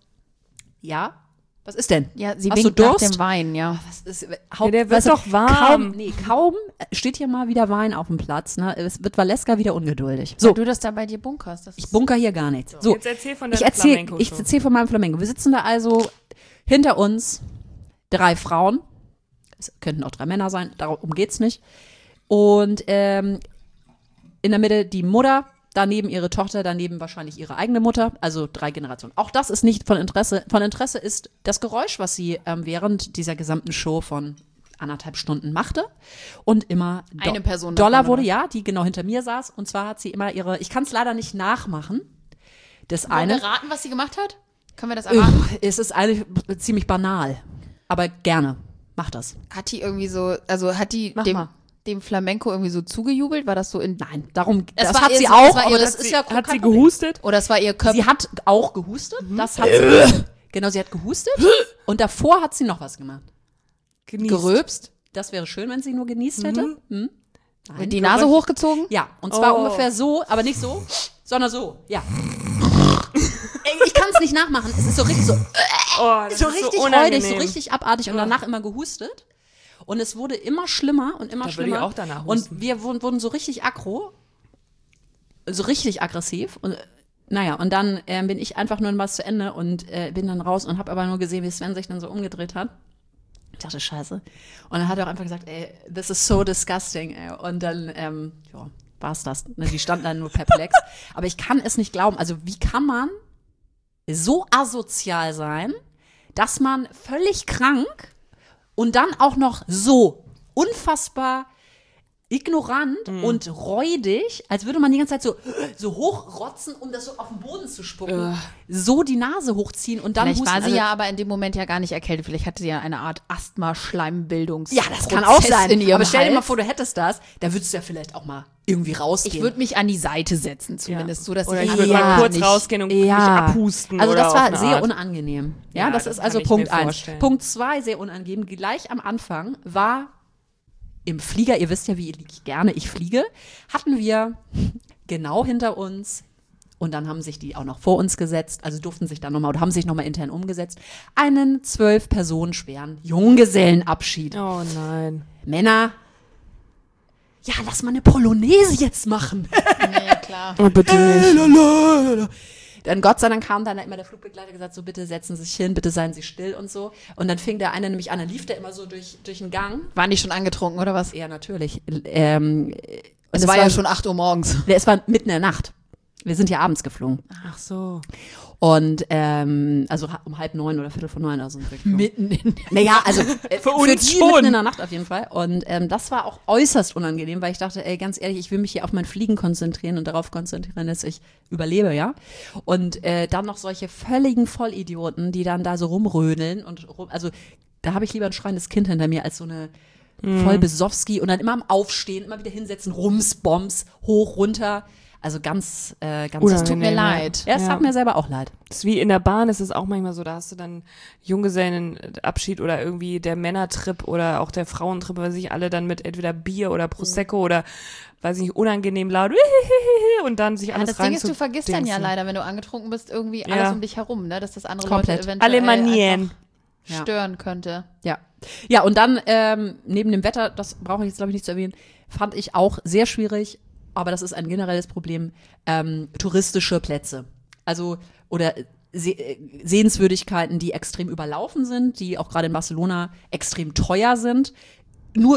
Ja, was ist denn? Ja, sie Hast du winkt nach Durst? dem Wein, ja. Das ist, Ja, der wird weißt du, doch warm. Kaum steht hier mal wieder Wein auf dem Platz. Ne? Es wird Valeska wieder ungeduldig. So. So, Du das da bei dir bunkerst. Das ich ist bunker hier gar nichts. So, Jetzt erzähl von ich deiner erzähle Flamenco-Show. von meinem Flamenco. Wir sitzen da also hinter uns 3 Frauen. Es könnten auch 3 Männer sein, darum geht's nicht. Und in der Mitte die Mutter, daneben ihre Tochter, daneben wahrscheinlich ihre eigene Mutter, also 3 Generationen. Auch das ist nicht von Interesse. Von Interesse ist das Geräusch, was sie während dieser gesamten Show von 1,5 Stunden machte und immer Eine Person doller davon, wurde, oder? ja, die genau hinter mir saß. Und zwar hat sie immer ich kann es leider nicht nachmachen, das Wollen eine. wir raten, was sie gemacht hat? Können wir das erraten? Es ist eigentlich ziemlich banal, aber gerne. Mach das. Hat die irgendwie so, also hat die Mach mal. dem Flamenco irgendwie so zugejubelt? War das so in, Nein, darum, Es das war hat ihr sie so- auch, es war aber ihr- das ist ja Hat kein sie Problem. gehustet? oder es war ihr Köpf? Sie hat auch gehustet, das hat sie, genau, sie hat gehustet und davor hat sie noch was gemacht. Genießt. Gerülpst, das wäre schön, wenn sie nur genießt hätte. Hm? Nein. die Nase hochgezogen? Ja, und zwar Oh. ungefähr so, aber nicht so, sondern so, ja. Ey, ich kann es nicht nachmachen, es ist so richtig so, Oh, das so ist richtig so räudig, unangenehm. so richtig abartig und danach immer gehustet. Und es wurde immer schlimmer und immer Da würde ich schlimmer. auch danach und husten. wir wurden so richtig aggro, so richtig aggressiv. Und naja, und dann bin ich einfach nur was zu Ende und bin dann raus und habe aber nur gesehen, wie Sven sich dann so umgedreht hat. Ich dachte, scheiße. Und dann hat er auch einfach gesagt, ey, this is so disgusting. Ey. Und dann, ja, war's das. Ne, die standen dann nur perplex. Aber ich kann es nicht glauben. Also wie kann man so asozial sein, dass man völlig krank und dann auch noch so unfassbar ignorant und räudig, als würde man die ganze Zeit so hochrotzen, um das so auf den Boden zu spucken. So die Nase hochziehen und dann Vielleicht war husten. sie ja aber in dem Moment ja gar nicht erkältet. Vielleicht hatte sie ja eine Art Asthma-Schleimbildungs. Ja, das kann auch sein. In ihrem Aber stell dir mal Hals. vor, du hättest das, da würdest du ja vielleicht auch mal irgendwie rausgehen. Ich würde mich an die Seite setzen, zumindest, so dass Oder ich ich würde mal kurz nicht rausgehen und mich abhusten. Also oder das auf war eine sehr Art. unangenehm. Ja, Ja, das das ist also kann ich Punkt mir 1. vorstellen. Punkt 2, sehr unangenehm. Gleich am Anfang war im Flieger, ihr wisst ja, wie gerne ich fliege, hatten wir genau hinter uns, und dann haben sich die auch noch vor uns gesetzt, also durften sich dann nochmal oder haben sich nochmal intern umgesetzt, einen 12 Personen schweren Junggesellenabschied. Oh nein. Männer, ja, lass mal eine Polonaise jetzt machen. Nee, klar. Oh, bitte nicht. Dann Gott sei Dank kam dann immer der Flugbegleiter gesagt, so bitte setzen Sie sich hin, bitte seien Sie still und so. Und dann fing der eine nämlich an, dann lief der immer so durch den Gang. Waren die schon angetrunken oder was? Ja, natürlich. Es war ja schon 8 Uhr morgens. Es war mitten in der Nacht. Wir sind ja abends geflogen. Ach so. Und also um 8:30 oder 8:45 oder so. sind wir geflogen. Mitten in Naja, also für uns die schon. mitten in der Nacht auf jeden Fall. Und das war auch äußerst unangenehm, weil ich dachte, ey, ganz ehrlich, ich will mich hier auf mein Fliegen konzentrieren und darauf konzentrieren, dass ich überlebe, ja. Und dann noch solche völligen Vollidioten, die dann da so rumrödeln und also da habe ich lieber ein schreiendes Kind hinter mir als so eine voll Besowski und dann immer am Aufstehen, immer wieder hinsetzen, Rums, Bombs, hoch, runter. Also ganz Es tut mir Unangenehm, leid. Ja, es tat mir selber auch leid. Das ist wie in der Bahn, ist es auch manchmal so, da hast du dann Junggesellenabschied oder irgendwie der Männertrip oder auch der Frauentrip, weil sich alle dann mit entweder Bier oder Prosecco oder, weiß ich nicht, unangenehm laut und dann sich Ja, alles das rein Ding ist, zu du vergisst dann ja dingsen. leider, wenn du angetrunken bist, irgendwie Ja. alles um dich herum, ne? Dass das andere Komplett. Leute eventuell Alle Manieren. einfach Ja. stören könnte. Ja. Ja, und dann neben dem Wetter, das brauche ich jetzt glaube ich nicht zu erwähnen, fand ich auch sehr schwierig, aber das ist ein generelles Problem, touristische Plätze. Also, oder Sehenswürdigkeiten, die extrem überlaufen sind, die auch gerade in Barcelona extrem teuer sind, nur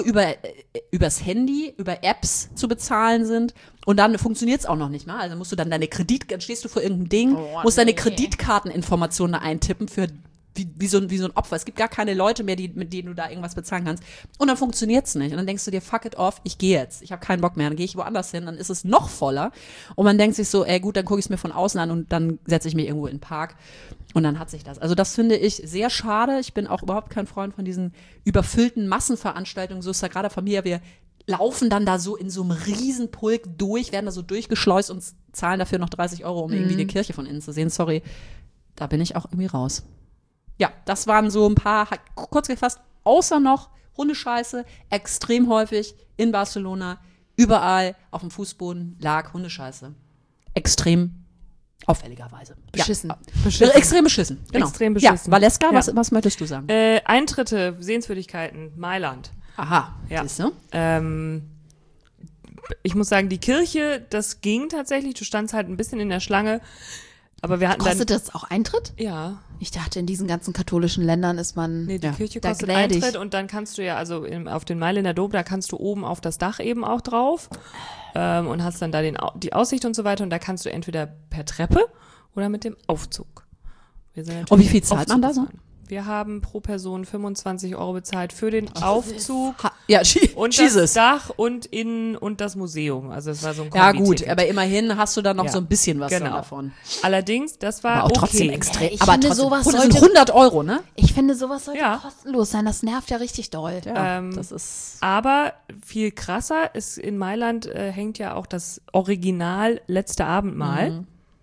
übers Handy, über Apps zu bezahlen sind. Und dann funktioniert es auch noch nicht mal. Also musst du dann dann stehst du vor irgendeinem Ding, musst deine Kreditkarteninformationen da eintippen für wie so ein Opfer. Es gibt gar keine Leute mehr, mit denen du da irgendwas bezahlen kannst. Und dann funktioniert's nicht. Und dann denkst du dir, fuck it off, ich gehe jetzt. Ich habe keinen Bock mehr. Dann gehe ich woanders hin. Dann ist es noch voller. Und man denkt sich so, ey gut, dann gucke ich es mir von außen an und dann setze ich mich irgendwo in den Park. Und dann hat sich das. Also das finde ich sehr schade. Ich bin auch überhaupt kein Freund von diesen überfüllten Massenveranstaltungen. So ist da gerade Familie. Wir laufen dann da so in so einem Riesenpulk durch, werden da so durchgeschleust und zahlen dafür noch 30 €, um irgendwie eine Kirche von innen zu sehen. Sorry, da bin ich auch irgendwie raus. Ja, das waren so ein paar, kurz gefasst, außer noch Hundescheiße, extrem häufig in Barcelona, überall auf dem Fußboden lag Hundescheiße. Extrem auffälligerweise. Beschissen. Ja. Extrem beschissen, genau. Extrem beschissen. Ja, Valeska, Ja. was möchtest du sagen? Eintritte, Sehenswürdigkeiten, Mailand. Aha, Ja. siehst du? Ich muss sagen, die Kirche, das ging tatsächlich. Du standst halt ein bisschen in der Schlange, aber wir hatten Kostet das auch Eintritt? ja, Ich dachte, in diesen ganzen katholischen Ländern ist man nee, die Kirche da kostet gnädig. Eintritt und dann kannst du ja, also auf den Mailänder Dom, da kannst du oben auf das Dach eben auch drauf und hast dann da die Aussicht und so weiter und da kannst du entweder per Treppe oder mit dem Aufzug. Wir sind natürlich Und wie viel zahlt man da so? gefahren. Wir haben pro Person 25 € bezahlt für den Aufzug Ja, und Jesus. das Dach und innen und das Museum. Also es war so ein Ja gut, Kombi-Ticket. aber immerhin hast du dann noch Ja, so ein bisschen was dann genau. davon. Allerdings, das war Aber auch trotzdem okay. extrem. Ich aber finde, trotzdem, sowas und das sind sollte- 100 €, ne? Ich finde, sowas sollte Ja. kostenlos sein. Das nervt ja richtig doll. Ja, Ähm, das ist Aber viel krasser ist, in Mailand hängt ja auch das Original Letzte Abendmahl.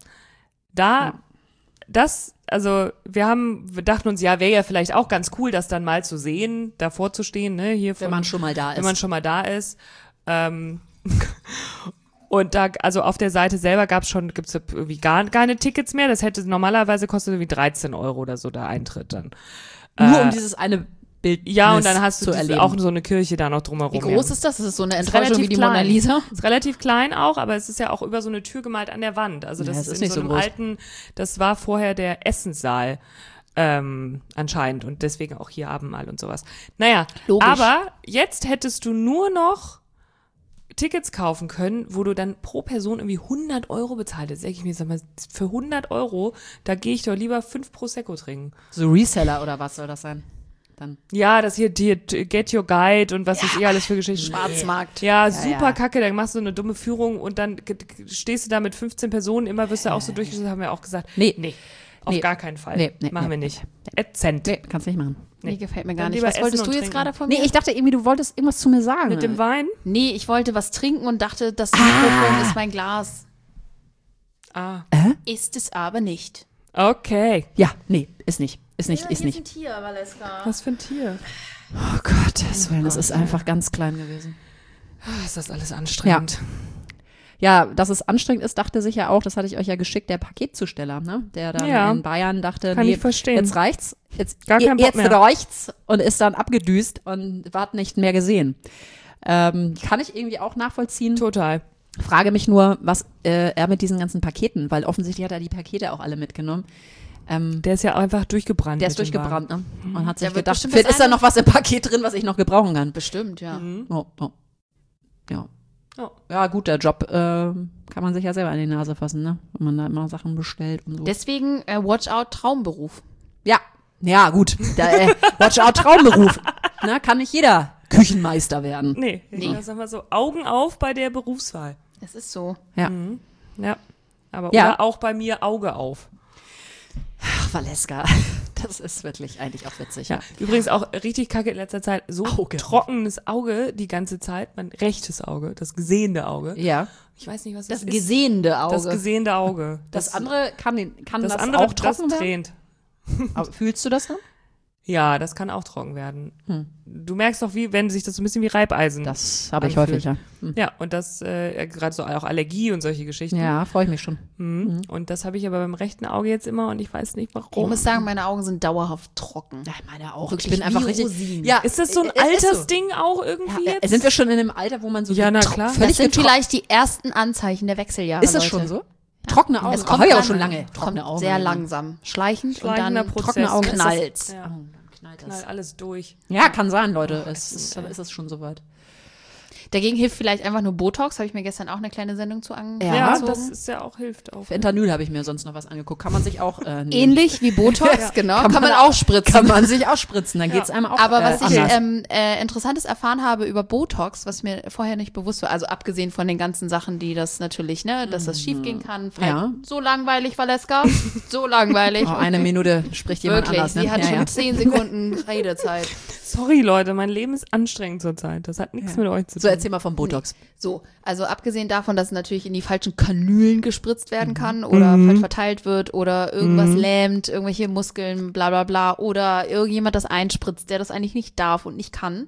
Also wir dachten uns, ja, wäre ja vielleicht auch ganz cool, das dann mal zu sehen, davor zu stehen, ne, hier wenn man schon mal da ist. wenn man schon mal da ist. Und da, also auf der Seite selber gibt's irgendwie gar keine Tickets mehr. Das hätte normalerweise kostet irgendwie 13 € oder so der Eintritt dann. Nur um dieses eine Bild Ja, und dann hast du zu erleben. auch so eine Kirche da noch drumherum. Wie groß ist das? Ist es so eine Ist Enttäuschung wie die klein. Mona Lisa? Ist relativ klein auch, aber es ist ja auch über so eine Tür gemalt an der Wand. Also das Ja, ist es ist in nicht so so einem groß. alten, das war vorher der Essenssaal anscheinend und deswegen auch hier Abendmahl und sowas. Naja, Logisch. aber jetzt hättest du nur noch Tickets kaufen können, wo du dann pro Person irgendwie 100 € bezahlt hättest. Sag ich mir, sag mal, für 100 €, da gehe ich doch lieber 5 Prosecco trinken. So Reseller oder was soll das sein? dann. Ja, das hier Get Your Guide und was ist alles für Geschichten. Schwarzmarkt. Ja, super ja. kacke, dann machst du eine dumme Führung und dann stehst du da mit 15 Personen, immer wirst du auch so durchgesetzt, haben wir auch gesagt. Nee. Auf Nee. gar keinen Fall. Nee, Machen wir nicht. Ätzend. Nee, kannst nicht machen. Nee, gefällt mir gar Dann nicht. lieber Was wolltest essen du und jetzt trinken. gerade von mir? Nee, ich dachte irgendwie, du wolltest irgendwas zu mir sagen. Mit dem Wein? Nee, ich wollte was trinken und dachte, das Mikrofon ist mein Glas. Ah, Ist es aber nicht. okay. Ja, nee, ist nicht. Ist nicht. ein Tier, Valeska. Was für ein Tier? Oh Gott, Willen, das ist einfach ganz klein gewesen. Ist das alles anstrengend. Ja, dass es anstrengend ist, dachte sich ja auch, das hatte ich euch ja geschickt, der Paketzusteller, ne? Der dann Ja. in Bayern dachte, Kann ich verstehen. jetzt reicht's, Gar kein Bock jetzt mehr. reicht's und ist dann abgedüst und ward nicht mehr gesehen. Kann ich irgendwie auch nachvollziehen. Total. Frage mich nur, was er mit diesen ganzen Paketen, weil offensichtlich hat er die Pakete auch alle mitgenommen. Der ist ja einfach durchgebrannt. Der ist mit dem durchgebrannt, ne? Und hat sich Da wird gedacht, bestimmt vielleicht das ist da eine- noch was im Paket drin, was ich noch gebrauchen kann. Bestimmt, ja. Oh. Ja. Oh. Ja, gut, der Job kann man sich ja selber an die Nase fassen, ne? Wenn man da immer Sachen bestellt und so. Deswegen Watch Out Traumberuf. Ja, gut. Watch out, Traumberuf. Na, kann nicht jeder Küchenmeister werden. Nee. Sagen wir so, Augen auf bei der Berufswahl. Es ist so. Ja. Ja. Aber Ja. oder auch bei mir Auge auf. Ach, Valeska. Das ist wirklich eigentlich auch witzig. Ja. Übrigens auch richtig kacke in letzter Zeit. So Auge. trockenes Auge die ganze Zeit. Mein rechtes Auge, das gesehene Auge. Ja. Ich weiß nicht, was Das das ist. gesehene Auge. Das gesehene Auge. Das andere kann das das andere, auch trocken das werden? tränt. Aber fühlst du das dann? Ja, das kann auch trocken werden. Du merkst doch, wie, wenn sich das so ein bisschen wie Reibeisen. Das habe ich anfühlt. häufig, ja. Ja, und das, gerade so auch Allergie und solche Geschichten. Ja, freue ich mich schon. Und das habe ich aber beim rechten Auge jetzt immer und ich weiß nicht Ich warum. muss sagen, meine Augen sind dauerhaft trocken. Ja, meine auch. Wirklich ich bin einfach wie richtig. Rosinen. Ja, Ist das so ein es ist so. Altersding auch irgendwie jetzt? Sind wir schon in einem Alter, wo man so Ja, na klar. Das völlig sind getrocknet vielleicht die ersten Anzeichen der Wechseljahre. ist es Leute. schon so? Trockene Augen. Es kommt Hab ich auch dann- schon lange. Kommt Trockene Augen. sehr langsam. Schleichend und Schleichender dann Prozess. trockene Augen Ist das- knallt. Ja. Oh, dann knallt das. Knall alles durch. Ja, kann sein, Leute. Dann ist es schon soweit. Dagegen hilft vielleicht einfach nur Botox. Habe ich mir gestern auch eine kleine Sendung zu angeguckt. Ja, Ja, so. das ist ja auch, hilft auch. Fentanyl habe ich mir sonst noch was angeguckt. Kann man sich auch nehmen. Ähnlich wie Botox, genau. Kann man auch spritzen. Kann man sich auch spritzen. Dann geht's einem auch Aber was ich anders. Interessantes erfahren habe über Botox, was mir vorher nicht bewusst war, also abgesehen von den ganzen Sachen, die das natürlich, ne, dass das schief gehen kann. Ja. So langweilig, Valeska. So langweilig. Oh, eine Minute spricht jemand Wirklich, anders. Ne? sie hat ja, schon ja. 10 Sekunden Redezeit. Sorry, Leute, mein Leben ist anstrengend zurzeit. Das hat nichts mit euch zu tun. So, erzähl mal vom Botox. So, also abgesehen davon, dass es natürlich in die falschen Kanülen gespritzt werden kann oder falsch verteilt wird oder irgendwas lähmt, irgendwelche Muskeln, bla bla bla, oder irgendjemand das einspritzt, der das eigentlich nicht darf und nicht kann,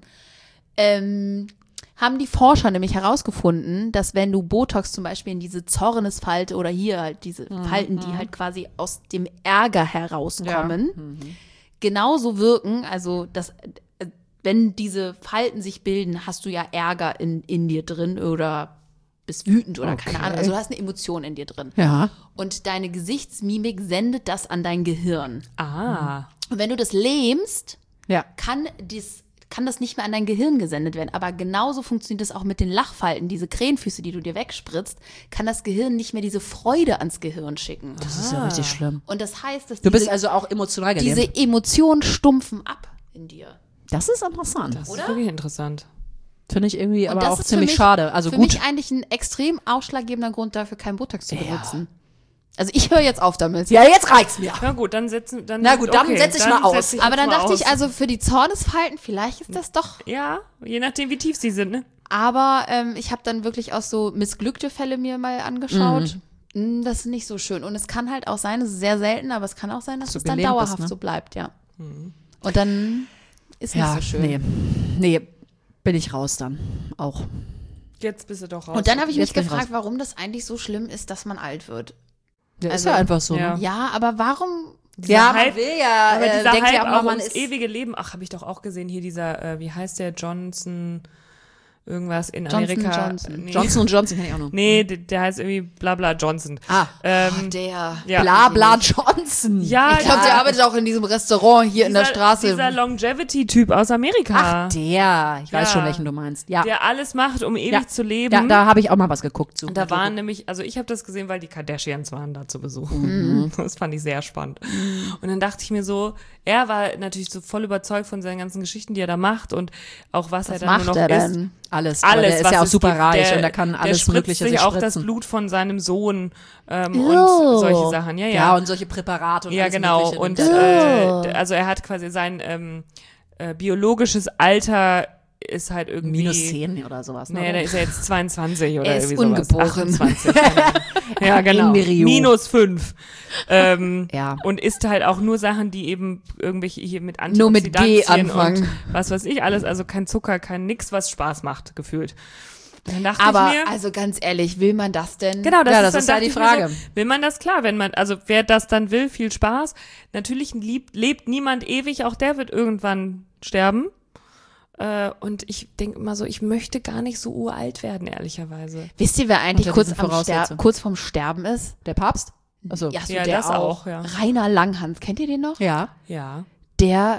haben die Forscher nämlich herausgefunden, dass wenn du Botox zum Beispiel in diese Zornesfalte oder hier halt diese Falten, die halt quasi aus dem Ärger herauskommen, genauso wirken, also das wenn diese Falten sich bilden, hast du ja Ärger in dir drin oder bist wütend oder keine Ahnung. Also du hast eine Emotion in dir drin. Ja. Und deine Gesichtsmimik sendet das an dein Gehirn. Ah. Und wenn du das lähmst, Ja. kann das nicht mehr an dein Gehirn gesendet werden. Aber genauso funktioniert das auch mit den Lachfalten. Diese Krähenfüße, die du dir wegspritzt, kann das Gehirn nicht mehr diese Freude ans Gehirn schicken. Das ist ja richtig schlimm. Und das heißt, dass Du bist also auch emotional gelähmt. diese Emotionen stumpfen ab in dir. Das ist interessant. Das ist wirklich interessant. Finde ich irgendwie Und aber das auch ist ziemlich für mich, schade. Also für gut. mich eigentlich ein extrem ausschlaggebender Grund dafür, keinen Botox zu benutzen. Also ich höre jetzt auf damit. Ja, jetzt reicht's mir. Na gut, dann setz ich mal aus. Aber dann mal dachte aus. ich, also für die Zornesfalten, vielleicht ist das doch. Ja, je nachdem, wie tief sie sind, ne? Aber ich habe dann wirklich auch so missglückte Fälle mir mal angeschaut. Das ist nicht so schön. Und es kann halt auch sein, es ist sehr selten, aber es kann auch sein, dass du es dann gelähmt bist, dauerhaft ne? so bleibt, ja. Und dann ist nicht Ja, so schön. nee, bin ich raus dann auch. Jetzt bist du doch raus. Und dann habe ich mich Jetzt bin ich gefragt, raus. warum das eigentlich so schlimm ist, dass man alt wird. Ja, ist Also, ja einfach so. ja. Ne? Ja, aber warum? Ja, Hype- man will ja, Aber dieser denkt Hype ja immer, auch man ums ist ewige Leben. Ach, habe ich doch auch gesehen, hier dieser, wie heißt der, Johnson, irgendwas in Johnson Amerika. Johnson. Nee. Johnson &Johnson kenne ich auch noch. Nee, der heißt irgendwie Blabla Johnson. Der. Ja. Blabla Johnson. Ja, Ich glaube, der arbeitet auch in diesem Restaurant hier in der Straße. Dieser Longevity-Typ aus Amerika. Ach, der. Ich weiß Ja. schon, welchen du meinst. Ja. Der alles macht, um ewig Ja. zu leben. Ja, da habe ich auch mal was geguckt zu. Und da waren nämlich, also ich habe das gesehen, weil die Kardashians waren da zu Besuch. Das fand ich sehr spannend. Und dann dachte ich mir so, er war natürlich so voll überzeugt von seinen ganzen Geschichten, die er da macht und auch was er dann nur noch isst. Alles. Aber Alles, der ist was ja auch es super gibt. reich Der- und der kann der alles spritzt Mögliche sich sich auch das spritzen. Blut von seinem Sohn und Ew. solche Sachen. Ja, Ja, ja. und solche Präparate und Ja, alles genau. Mögliche. Und nimmt er. also er hat quasi sein biologisches Alter ist halt irgendwie -10 oder sowas. Nee, da ist er jetzt 22 oder Er ist irgendwie sowas. ungeboren. 28. Ja, genau. Embryo. -5. Ja. Und isst halt auch nur Sachen, die eben irgendwelche hier mit Nur mit G Antioxidantien anfangen. und was weiß ich alles. Also kein Zucker, kein nix, was Spaß macht, gefühlt. Dann dachte Aber, ich mir, also ganz ehrlich, will man das denn? genau, Ja, das dann ist ja dachte die ich mir Frage. So, will man das? Klar, wenn man, also wer das dann will, viel Spaß. Natürlich lebt niemand ewig, auch der wird irgendwann sterben. Und ich denke immer so, ich möchte gar nicht so uralt werden, ehrlicherweise. Wisst ihr, wer eigentlich Unter kurz, diesen am Voraussetzungen. kurz vorm Sterben ist? Der Papst? Achso. Ja, so Ja, der das auch, ja. Rainer Langhans, kennt ihr den noch? Ja. Ja. Der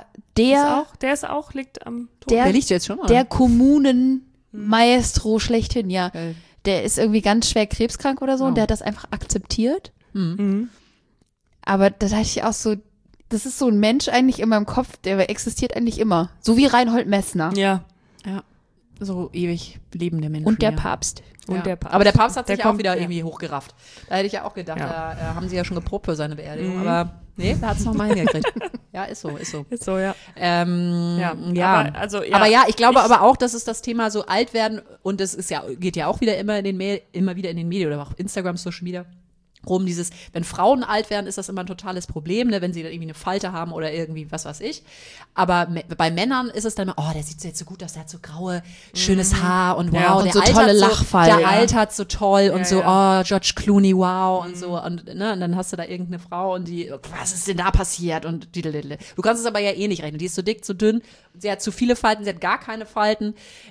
Liegt am Tod. Der- Der liegt jetzt schon, oder? der Kommunenmaestro schlechthin, ja. Geil. Der ist irgendwie ganz schwer krebskrank oder so Oh. und der hat das einfach akzeptiert. Mhm. Aber da dachte ich auch so, das ist so ein Mensch eigentlich in meinem Kopf, der existiert eigentlich immer. So wie Reinhold Messner Ja. Ja. So ewig lebende Menschen. und der ja. Papst. Und Ja. der Papst. Aber der Papst hat Der sich ja auch kommt- wieder ja. irgendwie hochgerafft. Da hätte ich ja auch gedacht, Ja. da haben sie ja schon geprobt für seine Beerdigung. Aber nee, da hat es nochmal hingekriegt. Ja, ist so. Ist so, ja. Ja. Aber, also, ja. Aber ja, ich glaube aber auch, dass es das Thema so alt werden und es ist ja, geht ja auch wieder immer wieder in den Medien oder auch auf Instagram, Social Media rum, dieses, wenn Frauen alt werden, ist das immer ein totales Problem, ne, wenn sie dann irgendwie eine Falte haben oder irgendwie was weiß ich. Aber bei Männern ist es dann immer, oh, der sieht jetzt so gut aus, der hat so graue, schönes Haar und wow, Ja. Und der so altert tolle so, Lachfalten. der altert so toll und so, ja. oh, George Clooney, wow und so und, ne, und dann hast du da irgendeine Frau und die, was ist denn da passiert und diddle. Du kannst es aber ja eh nicht rechnen, die ist zu dick, zu dünn, sie hat zu viele Falten, sie hat gar keine Falten.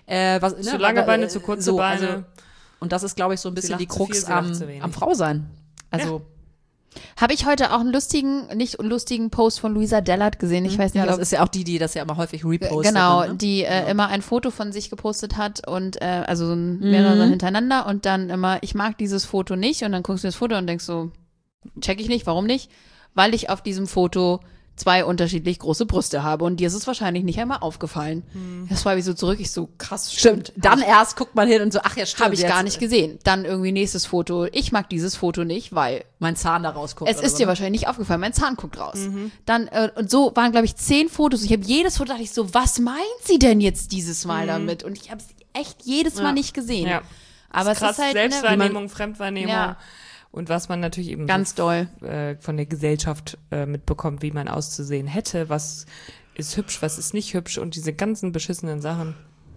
Zu lange Beine, zu kurze Beine. Also, und das ist, glaube ich, so ein bisschen lacht die zu viel, Krux sie lacht zu wenig. am Frausein. Also, Habe ich heute auch einen nicht unlustigen Post von Luisa Dellert gesehen. Ich weiß nicht, ja, das ob ist ja auch die das ja immer häufig repostet. genau, dann, ne? die immer ein Foto von sich gepostet hat und also so mehrere hintereinander und dann immer, ich mag dieses Foto nicht und dann guckst du das Foto und denkst so, check ich nicht, warum nicht? Weil ich auf diesem Foto 2 unterschiedlich große Brüste habe und dir ist es wahrscheinlich nicht einmal aufgefallen. Das war ich so zurück, ich so, krass, stimmt. Dann erst guckt man hin und so, ach ja, stimmt. Habe ich jetzt, gar nicht gesehen. Dann irgendwie nächstes Foto. Ich mag dieses Foto nicht, weil mein Zahn da rausguckt. es oder ist so, dir ne? wahrscheinlich nicht aufgefallen. Mein Zahn guckt raus. Dann, und so waren, glaube ich, 10 Fotos. Ich habe jedes Foto, dachte ich so, was meint sie denn jetzt dieses Mal damit? Und ich habe es echt jedes Mal Ja. nicht gesehen. Ja. Aber es Krass, ist halt Selbstwahrnehmung, Fremdwahrnehmung. Ja. Und was man natürlich eben ganz doll. von der Gesellschaft mitbekommt, wie man auszusehen hätte, was ist hübsch, was ist nicht hübsch und diese ganzen beschissenen Sachen.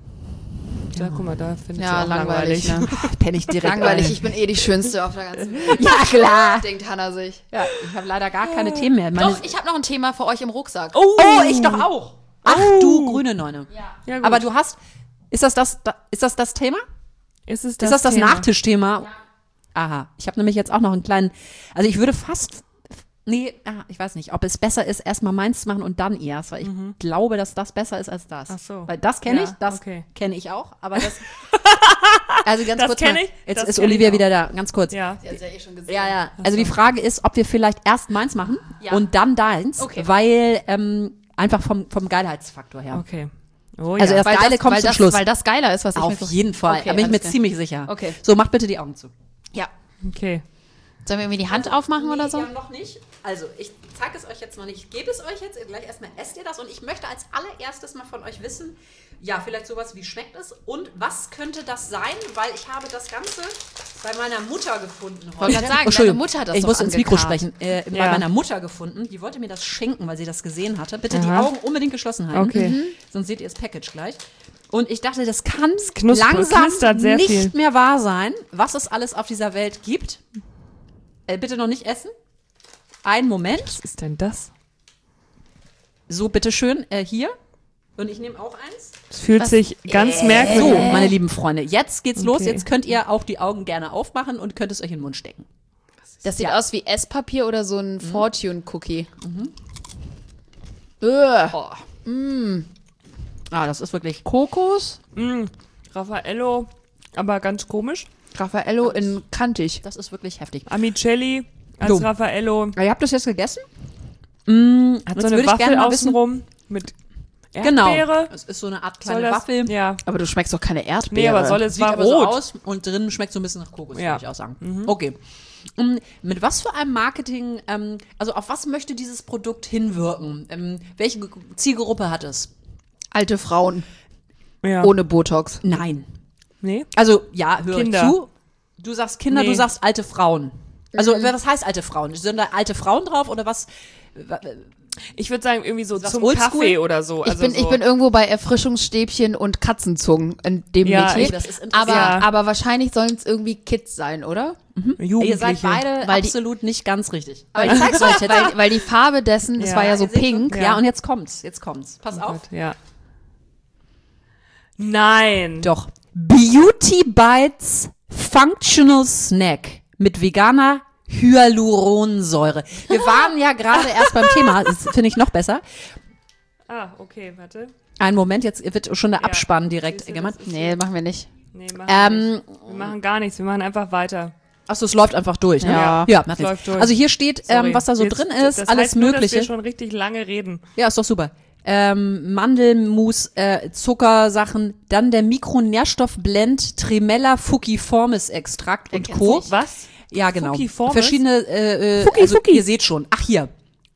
Ja, guck mal, da finde ich Ja, auch langweilig. langweilig. Ne? Penne ich direkt Langweilig, ein. ich bin eh die Schönste auf der ganzen Welt. Ja, klar. Denkt Hannah sich. Ja, ich habe leider gar keine Themen mehr. Meine, Doch, ich habe noch ein Thema für euch im Rucksack. oh, ich doch auch. Ach, du grüne Neune. Ja, gut. Aber du hast, ist das das Thema? ist Ist das Thema? Nachtischthema? Aha. Ich habe nämlich jetzt auch noch einen kleinen, also ich würde fast, ich weiß nicht, ob es besser ist, erstmal meins zu machen und dann erst, weil ich glaube, dass das besser ist als das. Ach so. Weil das kenne Ja, ich, das okay. kenne ich auch, aber das, also ganz Das kurz kenn mal, ich, jetzt das ist kenn ich Olivia auch. wieder da, ganz kurz. Ja. Ja, ist ja eh schon gesehen. Ja. Also die Frage ist, ob wir vielleicht erst meins machen Ja. und dann deins, Okay. weil einfach vom Geilheitsfaktor her. Okay. Oh, Also ja. erst Geile kommt weil zum das, Schluss. Weil das geiler ist, was ich Auf mir jeden Fall, Okay, da bin ich mir alles klar. ziemlich sicher. Okay. So, macht bitte die Augen zu. Ja. Okay. Sollen wir irgendwie die Hand aufmachen oder so? Ja, noch nicht. Also, ich zeige es euch jetzt noch nicht. Ich gebe es euch jetzt gleich erstmal, esst ihr das? Und ich möchte als allererstes mal von euch wissen, ja, vielleicht sowas, wie schmeckt es? Und was könnte das sein? Weil ich habe das Ganze bei meiner Mutter gefunden Wollte heute. gerade sagen, deine Entschuldigung, Mutter hat das ich doch muss ins Mikro angekarrt. sprechen. Bei Ja. meiner Mutter gefunden. Die wollte mir das schenken, weil sie das gesehen hatte. Bitte die Aha. Augen unbedingt geschlossen halten. Okay. Sonst seht ihr das Package gleich. Und ich dachte, das kann knistert langsam sehr nicht viel. mehr wahr sein, was es alles auf dieser Welt gibt. Bitte noch nicht essen. Einen Moment. Was ist denn das? So, bitteschön, hier. Und ich nehme auch eins. Es fühlt sich ganz merkwürdig. So, meine lieben Freunde, jetzt geht's los. Okay. Jetzt könnt ihr auch die Augen gerne aufmachen und könnt es euch in den Mund stecken. Das sieht aus wie Esspapier oder so ein Fortune-Cookie. Ah, das ist wirklich Kokos. Raffaello, aber ganz komisch. Raffaello in kantig. Das ist wirklich heftig. Amicelli als So. Raffaello. Ihr habt das jetzt gegessen? Hat so Jetzt eine würde ich Waffel gerne mal wissen- außenrum mit Genau. Erdbeere. Es ist so eine Art Soll kleine das? Waffel. Ja. Aber du schmeckst doch keine Erdbeere. Nee, aber soll es Sieht war aber rot. so aus und drinnen schmeckt so ein bisschen nach Kokos, Ja. würde ich auch sagen. Okay. Mit was für einem Marketing, also auf was möchte dieses Produkt hinwirken? Welche Zielgruppe hat es? Alte Frauen Ja. ohne Botox. Nein. Nee? Also, ja, höre Kinder. zu. Du sagst Kinder, Nee. du sagst alte Frauen. Also, was heißt alte Frauen? Sind da alte Frauen drauf oder was? Ich würde sagen, irgendwie so Was zum oldschool? Kaffee oder so. Ich Also bin, so. ich bin irgendwo bei Erfrischungsstäbchen und Katzenzungen in dem Ja, Metier. das ist interessant. aber wahrscheinlich sollen es irgendwie Kids sein, oder? Ihr seid Jugendliche. beide Weil die- absolut nicht ganz richtig. Aber ich zeig's euch jetzt. Weil die Farbe dessen, das Ja. war ja so Ihr seht pink. Ja, und jetzt kommt's. Pass Oh auf. Gott, ja. Nein. Doch. Beauty Bites Functional Snack mit veganer Hyaluronsäure. Wir waren ja gerade erst beim Thema, das finde ich noch besser. Ah, okay, warte. Einen Moment, jetzt wird schon der Ja. Abspann direkt Siehst du, gemacht. das ist- Nee, machen wir nicht. Nee, machen wir nicht. Wir machen gar nichts, wir machen einfach weiter. Achso, es läuft einfach durch, ne? Ja. Ja, macht nichts. Läuft durch. Also hier steht, Sorry. was da so Jetzt- drin ist, das alles heißt nur, Mögliche. Dass wir schon richtig lange reden. Ja, ist doch super. Mandelmus, Zuckersachen, dann der Mikronährstoffblend Tremella Fuciformis Extrakt und kennt's Co. nicht. Was? Ja, genau. Fuciformis? Verschiedene, Fuki, also Fuki. ihr seht schon. Ach, hier.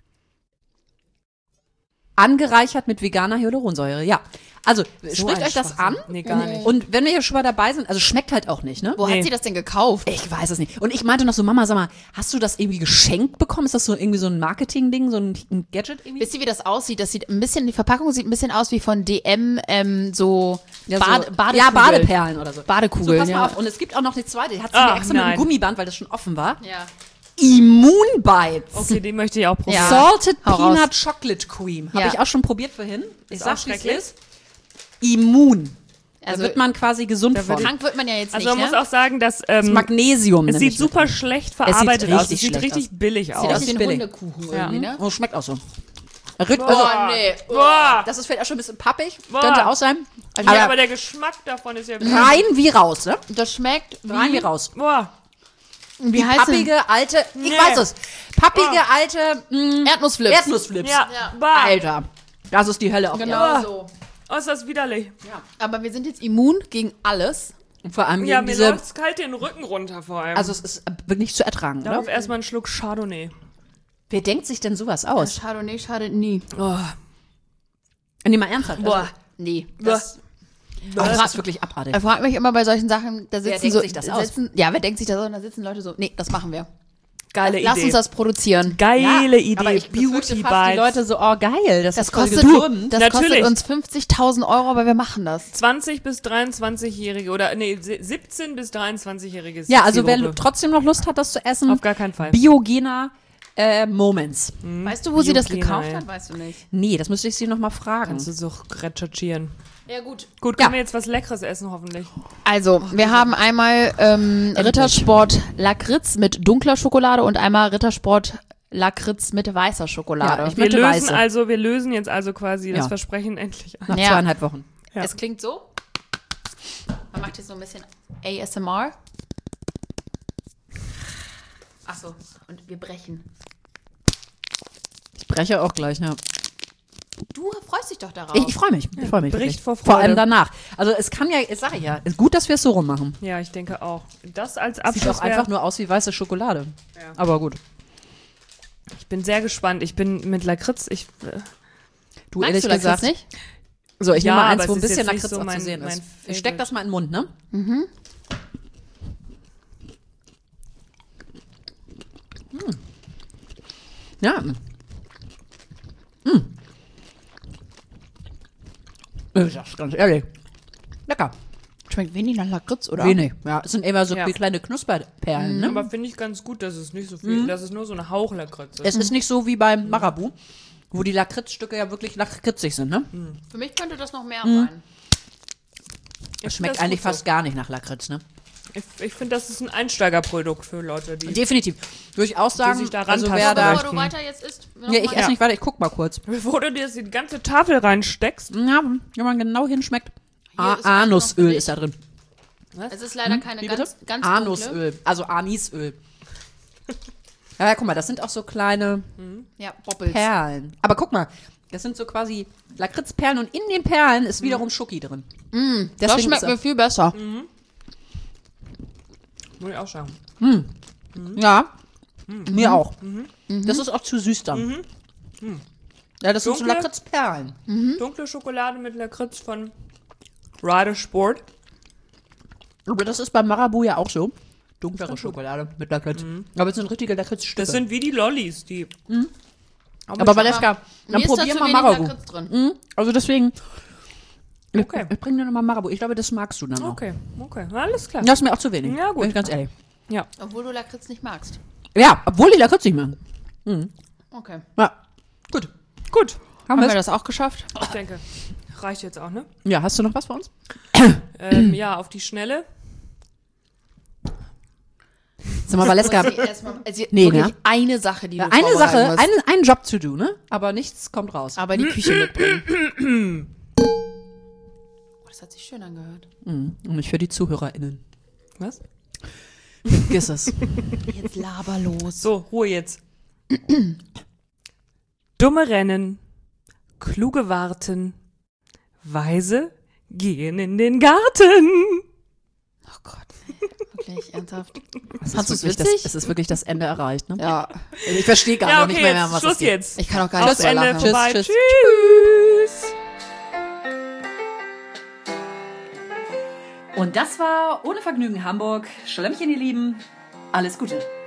Angereichert mit veganer Hyaluronsäure, ja. Also, spricht ein euch das Schwachsinn. an? Nee, gar nicht. Und wenn wir hier schon mal dabei sind, also schmeckt halt auch nicht, ne? Wo Nee. hat sie das denn gekauft? Ich weiß es nicht. Und ich meinte noch so, Mama, sag mal, hast du das irgendwie geschenkt bekommen? Ist das so irgendwie so ein Marketing-Ding, so ein Gadget irgendwie? Wisst ihr, wie das aussieht? Das sieht ein bisschen, die Verpackung sieht ein bisschen aus wie von DM, so, Ja, Badekugel. ja, Badeperlen oder so. Badekugeln, So, pass mal ja. auf. Und es gibt auch noch eine zweite, die hat sie mir Ah, extra mit nein. einem Gummiband, weil das schon offen war. Ja. Immun Bites. Okay, den möchte ich auch probieren. Ja. Salted Hau raus. Peanut Chocolate Cream. Habe Ja. ich auch schon probiert vorhin. Ich Ist sag's, auch wie es schrecklich. ist. Immun. Da Also, wird man quasi gesund von. krank wird man ja jetzt Also nicht, man muss ne? auch sagen, dass Das es Magnesium. nehme sieht ich mit. super schlecht verarbeitet aus. Es richtig sieht schlecht richtig billig Sieht aus. aus wie Richtig ein billig. Hundekuchen irgendwie, ne? Oh, schmeckt auch so. Also, nee. Boah, das ist vielleicht auch schon ein bisschen pappig. Boah. Könnte auch sein. Also, ja, ja, aber der Geschmack davon ist ja Rein wie raus, ne? das schmeckt Rein wie wie, raus. Boah, wie Die heißt denn? pappige, alte, ich Nee. weiß es. Pappige, alte Erdnussflips. Erdnussflips. ja, Ja. Bah. Alter. Das ist die Hölle auf Genau Erden. so. Oh, ist das widerlich. Aber wir sind jetzt immun gegen alles. Und vor allem Ja, gegen mir diese, läuft's kalt den Rücken runter vor allem. also es ist wirklich nicht zu ertragen, oder? Darauf erstmal einen Schluck Chardonnay. Wer denkt sich denn sowas aus? Chardonnay schadet nie. Nee, mal ernsthaft. Boah, nee. Das ist wirklich abartig. Ich frage mich immer bei solchen Sachen, da sitzen denkt so, sich das aus? ja, wer denkt sich das aus? Und da sitzen Leute so, nee, das machen wir. Geile Lass Idee. uns das produzieren. Geile Idee. Aber ich befürchte Beauty fast die Bites. Leute so, oh geil, das Das ist voll kostet, gesund. das Natürlich. kostet uns 50.000 Euro, aber wir machen das. 20 bis 23-Jährige oder nee, 17 bis 23-Jährige ist Ja, die also wer Zielgruppe. trotzdem noch Lust hat, das zu essen, Auf gar keinen Fall. biogener Moments. Weißt du, wo sie das Biogena, gekauft ja. hat? Weißt du nicht. Nee, das müsste ich sie noch mal fragen. Kannst du so recherchieren. Ja, gut. Gut, Ja. können wir jetzt was Leckeres essen, hoffentlich. Also, wir haben einmal Rittersport Lakritz mit dunkler Schokolade und einmal Rittersport Lakritz mit weißer Schokolade. Ja, ich Wir möchte lösen, weiße. wir lösen jetzt also quasi das Ja. Versprechen endlich an. Nach Ja. 2,5 Wochen. Ja. Es klingt so. Man macht jetzt so ein bisschen ASMR. Achso, und wir brechen. Ich breche auch gleich, ja. Du freust dich doch darauf. Ich freue mich. Ich freue mich. bricht wirklich. vor Vor allem Freude. danach. Also es kann ja, ich sage ja, ist gut, dass wir es so rummachen. Ja, ich denke auch. Das als Sieht Abschluss auch einfach nur aus wie weiße Schokolade. Ja. Aber gut. Ich bin sehr gespannt. Ich bin mit Lakritz. Du, Magst ehrlich du Lakritz gesagt nicht? So, ich Ja, nehme mal aber eins, wo es ein ist bisschen jetzt nicht Lakritz so auch mein- zu sehen mein ist. Ich Favorite. steck das mal in den Mund, ne? Ja. Ich sag's ganz ehrlich. Lecker. Schmeckt wenig nach Lakritz, oder? Wenig. Ja, es sind immer so Ja. wie kleine Knusperperlen, ne? Aber finde ich ganz gut, dass es nicht so viel, dass es nur so ein Hauch Lakritz ist. Es ist nicht so wie beim Marabu, Wo die Lakritzstücke ja wirklich lakritzig sind, ne? Für mich könnte das noch mehr sein. Das schmeckt das eigentlich gut so. fast gar nicht nach Lakritz, ne? Ich finde, das ist ein Einsteigerprodukt für Leute, die... Definitiv. Würde ich auch sagen, sich da also rantasten wer da... möchten. Bevor du weiter jetzt isst. Ja, ich esse nicht weiter, ich guck mal kurz. Bevor du dir jetzt die ganze Tafel reinsteckst. Ja, wenn man genau hinschmeckt. Hier ist Anusöl noch ist da drin. Es ist leider keine Wie ganz dunkle. Anusöl, also Anisöl. Ja, guck mal, das sind auch so kleine Ja, Bobbels. Perlen. Aber guck mal, das sind so quasi Lakritzperlen und in den Perlen ist wiederum Schoki drin. Das schmeckt mir viel besser. Muss ich auch sagen. Ja, mir auch. Das ist auch zu süß dann. Ja, das sind so Dunkle? Lakritzperlen. Dunkle Schokolade mit Lakritz von Rade Sport. Aber das ist beim Marabu ja auch so. Dunklere Schokolade mit Lakritz. Aber es sind richtige Lakritzstücke. Das sind wie die Lollis, die... aber Valeska, dann Mir ist da probier zu mal wenig Marabu. Lakritz drin. Also deswegen, Okay. ich bring dir nochmal Marabu. Ich glaube, das magst du dann auch. Okay, alles klar. Das ist mir auch zu wenig. Ja, gut. Bin ich ganz ehrlich. Ja. Obwohl du Lakritz nicht magst. Ja, obwohl die Lakritz nicht mögen. Okay. Ja, gut. Gut. Haben wir wir das auch geschafft? Ich denke, reicht jetzt auch, ne? Ja, hast du noch was für uns? Ja, auf die Schnelle. Sag mal, Valeska, Nee, wirklich ne? eine Sache, die du eine vorbereiten Sache, musst. einen Job zu do, ne? Aber nichts kommt raus. Aber die Küche mitbringen. Oh, das hat sich schön angehört. Und nicht für die ZuhörerInnen. Was? Vergiss es. Jetzt laber los. So, Ruhe jetzt. Dumme rennen, kluge warten, weise gehen in den Garten. Oh Gott. Wirklich, ernsthaft? Es Fandst ist du's wirklich witzig? Es ist wirklich das Ende erreicht, ne? Ja. Ich verstehe gar Ja, noch okay, nicht mehr, jetzt was Schluss es geht. Ich jetzt. kann auch gar nicht Das drüber Ende lachen. vorbei. Tschüss. Tschüss. Und das war Ohne Vergnügen Hamburg. Schlemmchen, ihr Lieben. Alles Gute.